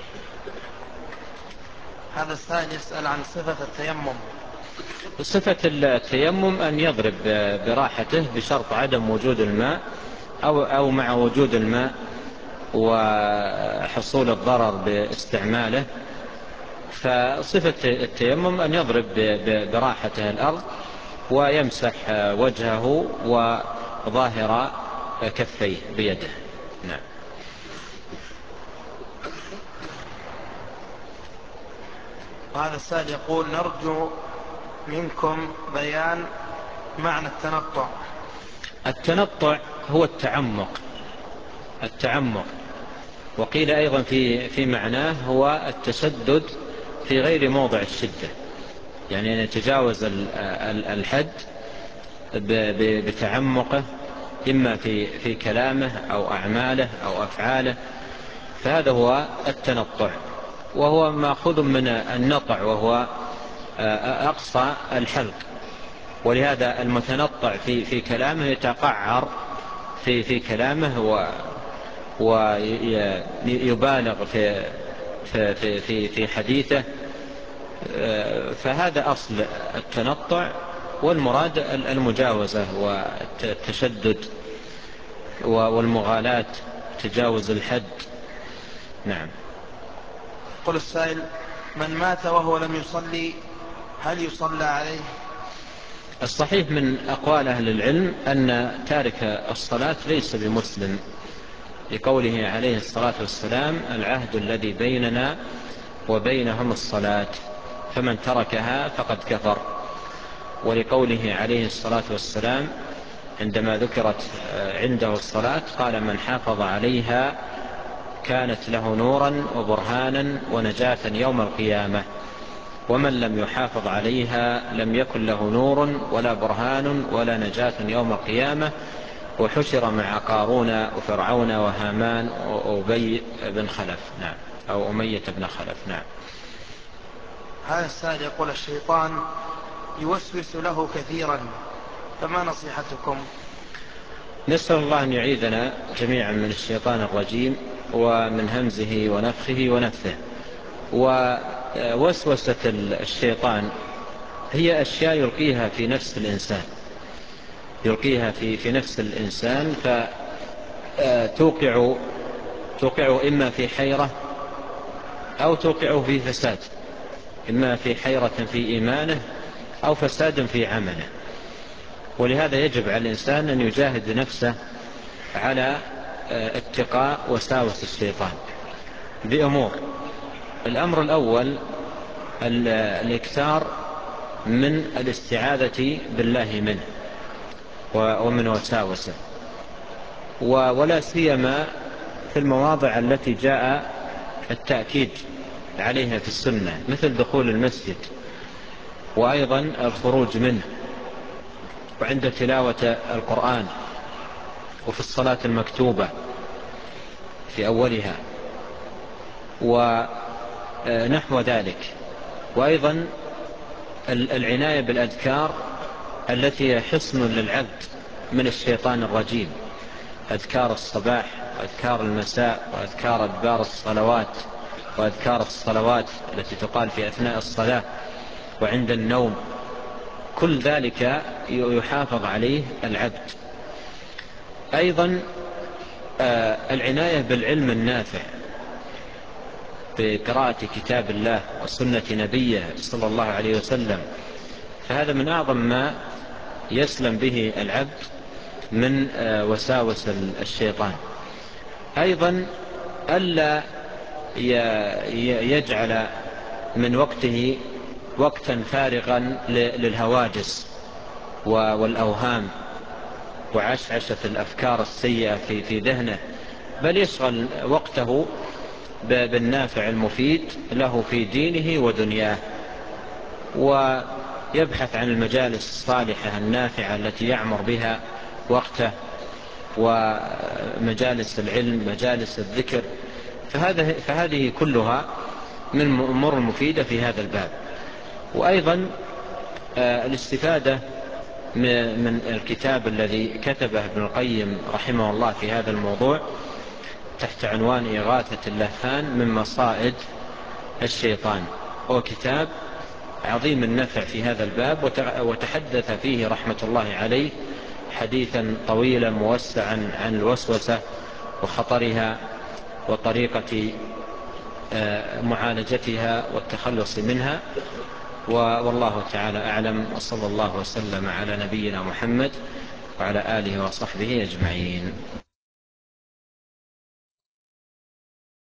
هذا السائل يسأل عن صفة التيمم. صفة التيمم أن يضرب براحته بشرط عدم وجود الماء أو, أو مع وجود الماء وحصول الضرر باستعماله. فصفة التيمم أن يضرب براحته الأرض ويمسح وجهه وظاهر كفيه بيده. نعم. وهذا السائل يقول: نرجو منكم بيان معنى التنطع. التنطع هو التعمق التعمق وقيل أيضا في في معناه هو التشدد في غير موضع الشدة، يعني أن يتجاوز الحد بتعمقه إما في في كلامه أو أعماله أو أفعاله، فهذا هو التنطع، وهو مأخوذ من النطع وهو أقصى الحلق. ولهذا المتنطع في في كلامه يتقعر في في كلامه ويبالغ في في في في حديثه. فهذا أصل التنطع، والمراد المجاوزة والتشدد والمغالاة، تجاوز الحد. نعم. قل السائل: من مات وهو لم يصلي هل يصلى عليه؟ الصحيح من أقوال أهل العلم أن تارك الصلاة ليس بمسلم، لقوله عليه الصلاة والسلام: العهد الذي بيننا وبينهم الصلاة فمن تركها فقد كفر. ولقوله عليه الصلاة والسلام عندما ذكرت عنده الصلاة قال: من حافظ عليها كانت له نورا وبرهانا ونجاة يوم القيامة، ومن لم يحافظ عليها لم يكن له نور ولا برهان ولا نجاة يوم القيامة، وحشر مع قارون وفرعون وهامان وأبي بن خلف. نعم. أو أمية بن خلف. نعم. هذا السائل يقول: الشيطان يوسوس له كثيرا، فما نصيحتكم؟ نسأل الله أن يعيذنا جميعا من الشيطان الرجيم ومن همزه ونفخه ونفثه. ووسوسة الشيطان هي أشياء يلقيها في نفس الإنسان يلقيها في في نفس الإنسان فتوقع توقع إما في حيرة أو توقع في فساد، إما في حيرة في إيمانه أو فساد في عمله. ولهذا يجب على الإنسان أن يجاهد نفسه على اتقاء وساوس الشيطان بأمور. الأمر الأول الإكثار من الاستعاذة بالله منه ومن وساوسه، ولا سيما في المواضع التي جاء التأكيد عليها في السنة، مثل دخول المسجد وأيضا الخروج منه وعند تلاوة القرآن، وفي الصلاة المكتوبة في أولها ونحو ذلك. وأيضا العناية بالأذكار التي هي حصن للعبد من الشيطان الرجيم، أذكار الصباح وأذكار المساء وأذكار أدبار الصلوات وأذكار الصلوات التي تقال في أثناء الصلاة وعند النوم، كل ذلك يحافظ عليه العبد. أيضا العناية بالعلم النافع بقراءة كتاب الله وسنة نبيه صلى الله عليه وسلم، فهذا من أعظم ما يسلم به العبد من وساوس الشيطان. أيضا ألا يجعل من وقته وقتا فارغا للهواجس والأوهام وعشعشة الأفكار السيئة في ذهنه، بل يشغل وقته بالنافع المفيد له في دينه ودنياه، ويبحث عن المجالس الصالحة النافعة التي يعمر بها وقته، ومجالس العلم، مجالس الذكر، فهذه كلها من الأمور المفيدة في هذا الباب. وأيضا الاستفادة من الكتاب الذي كتبه ابن القيم رحمه الله في هذا الموضوع تحت عنوان إغاثة اللهفان من مصائد الشيطان، هو كتاب عظيم النفع في هذا الباب، وتحدث فيه رحمة الله عليه حديثا طويلا موسعا عن الوسوسة وخطرها وطريقة معالجتها والتخلص منها. والله تعالى أعلم، وصلى الله وسلم على نبينا محمد وعلى آله وصحبه أجمعين.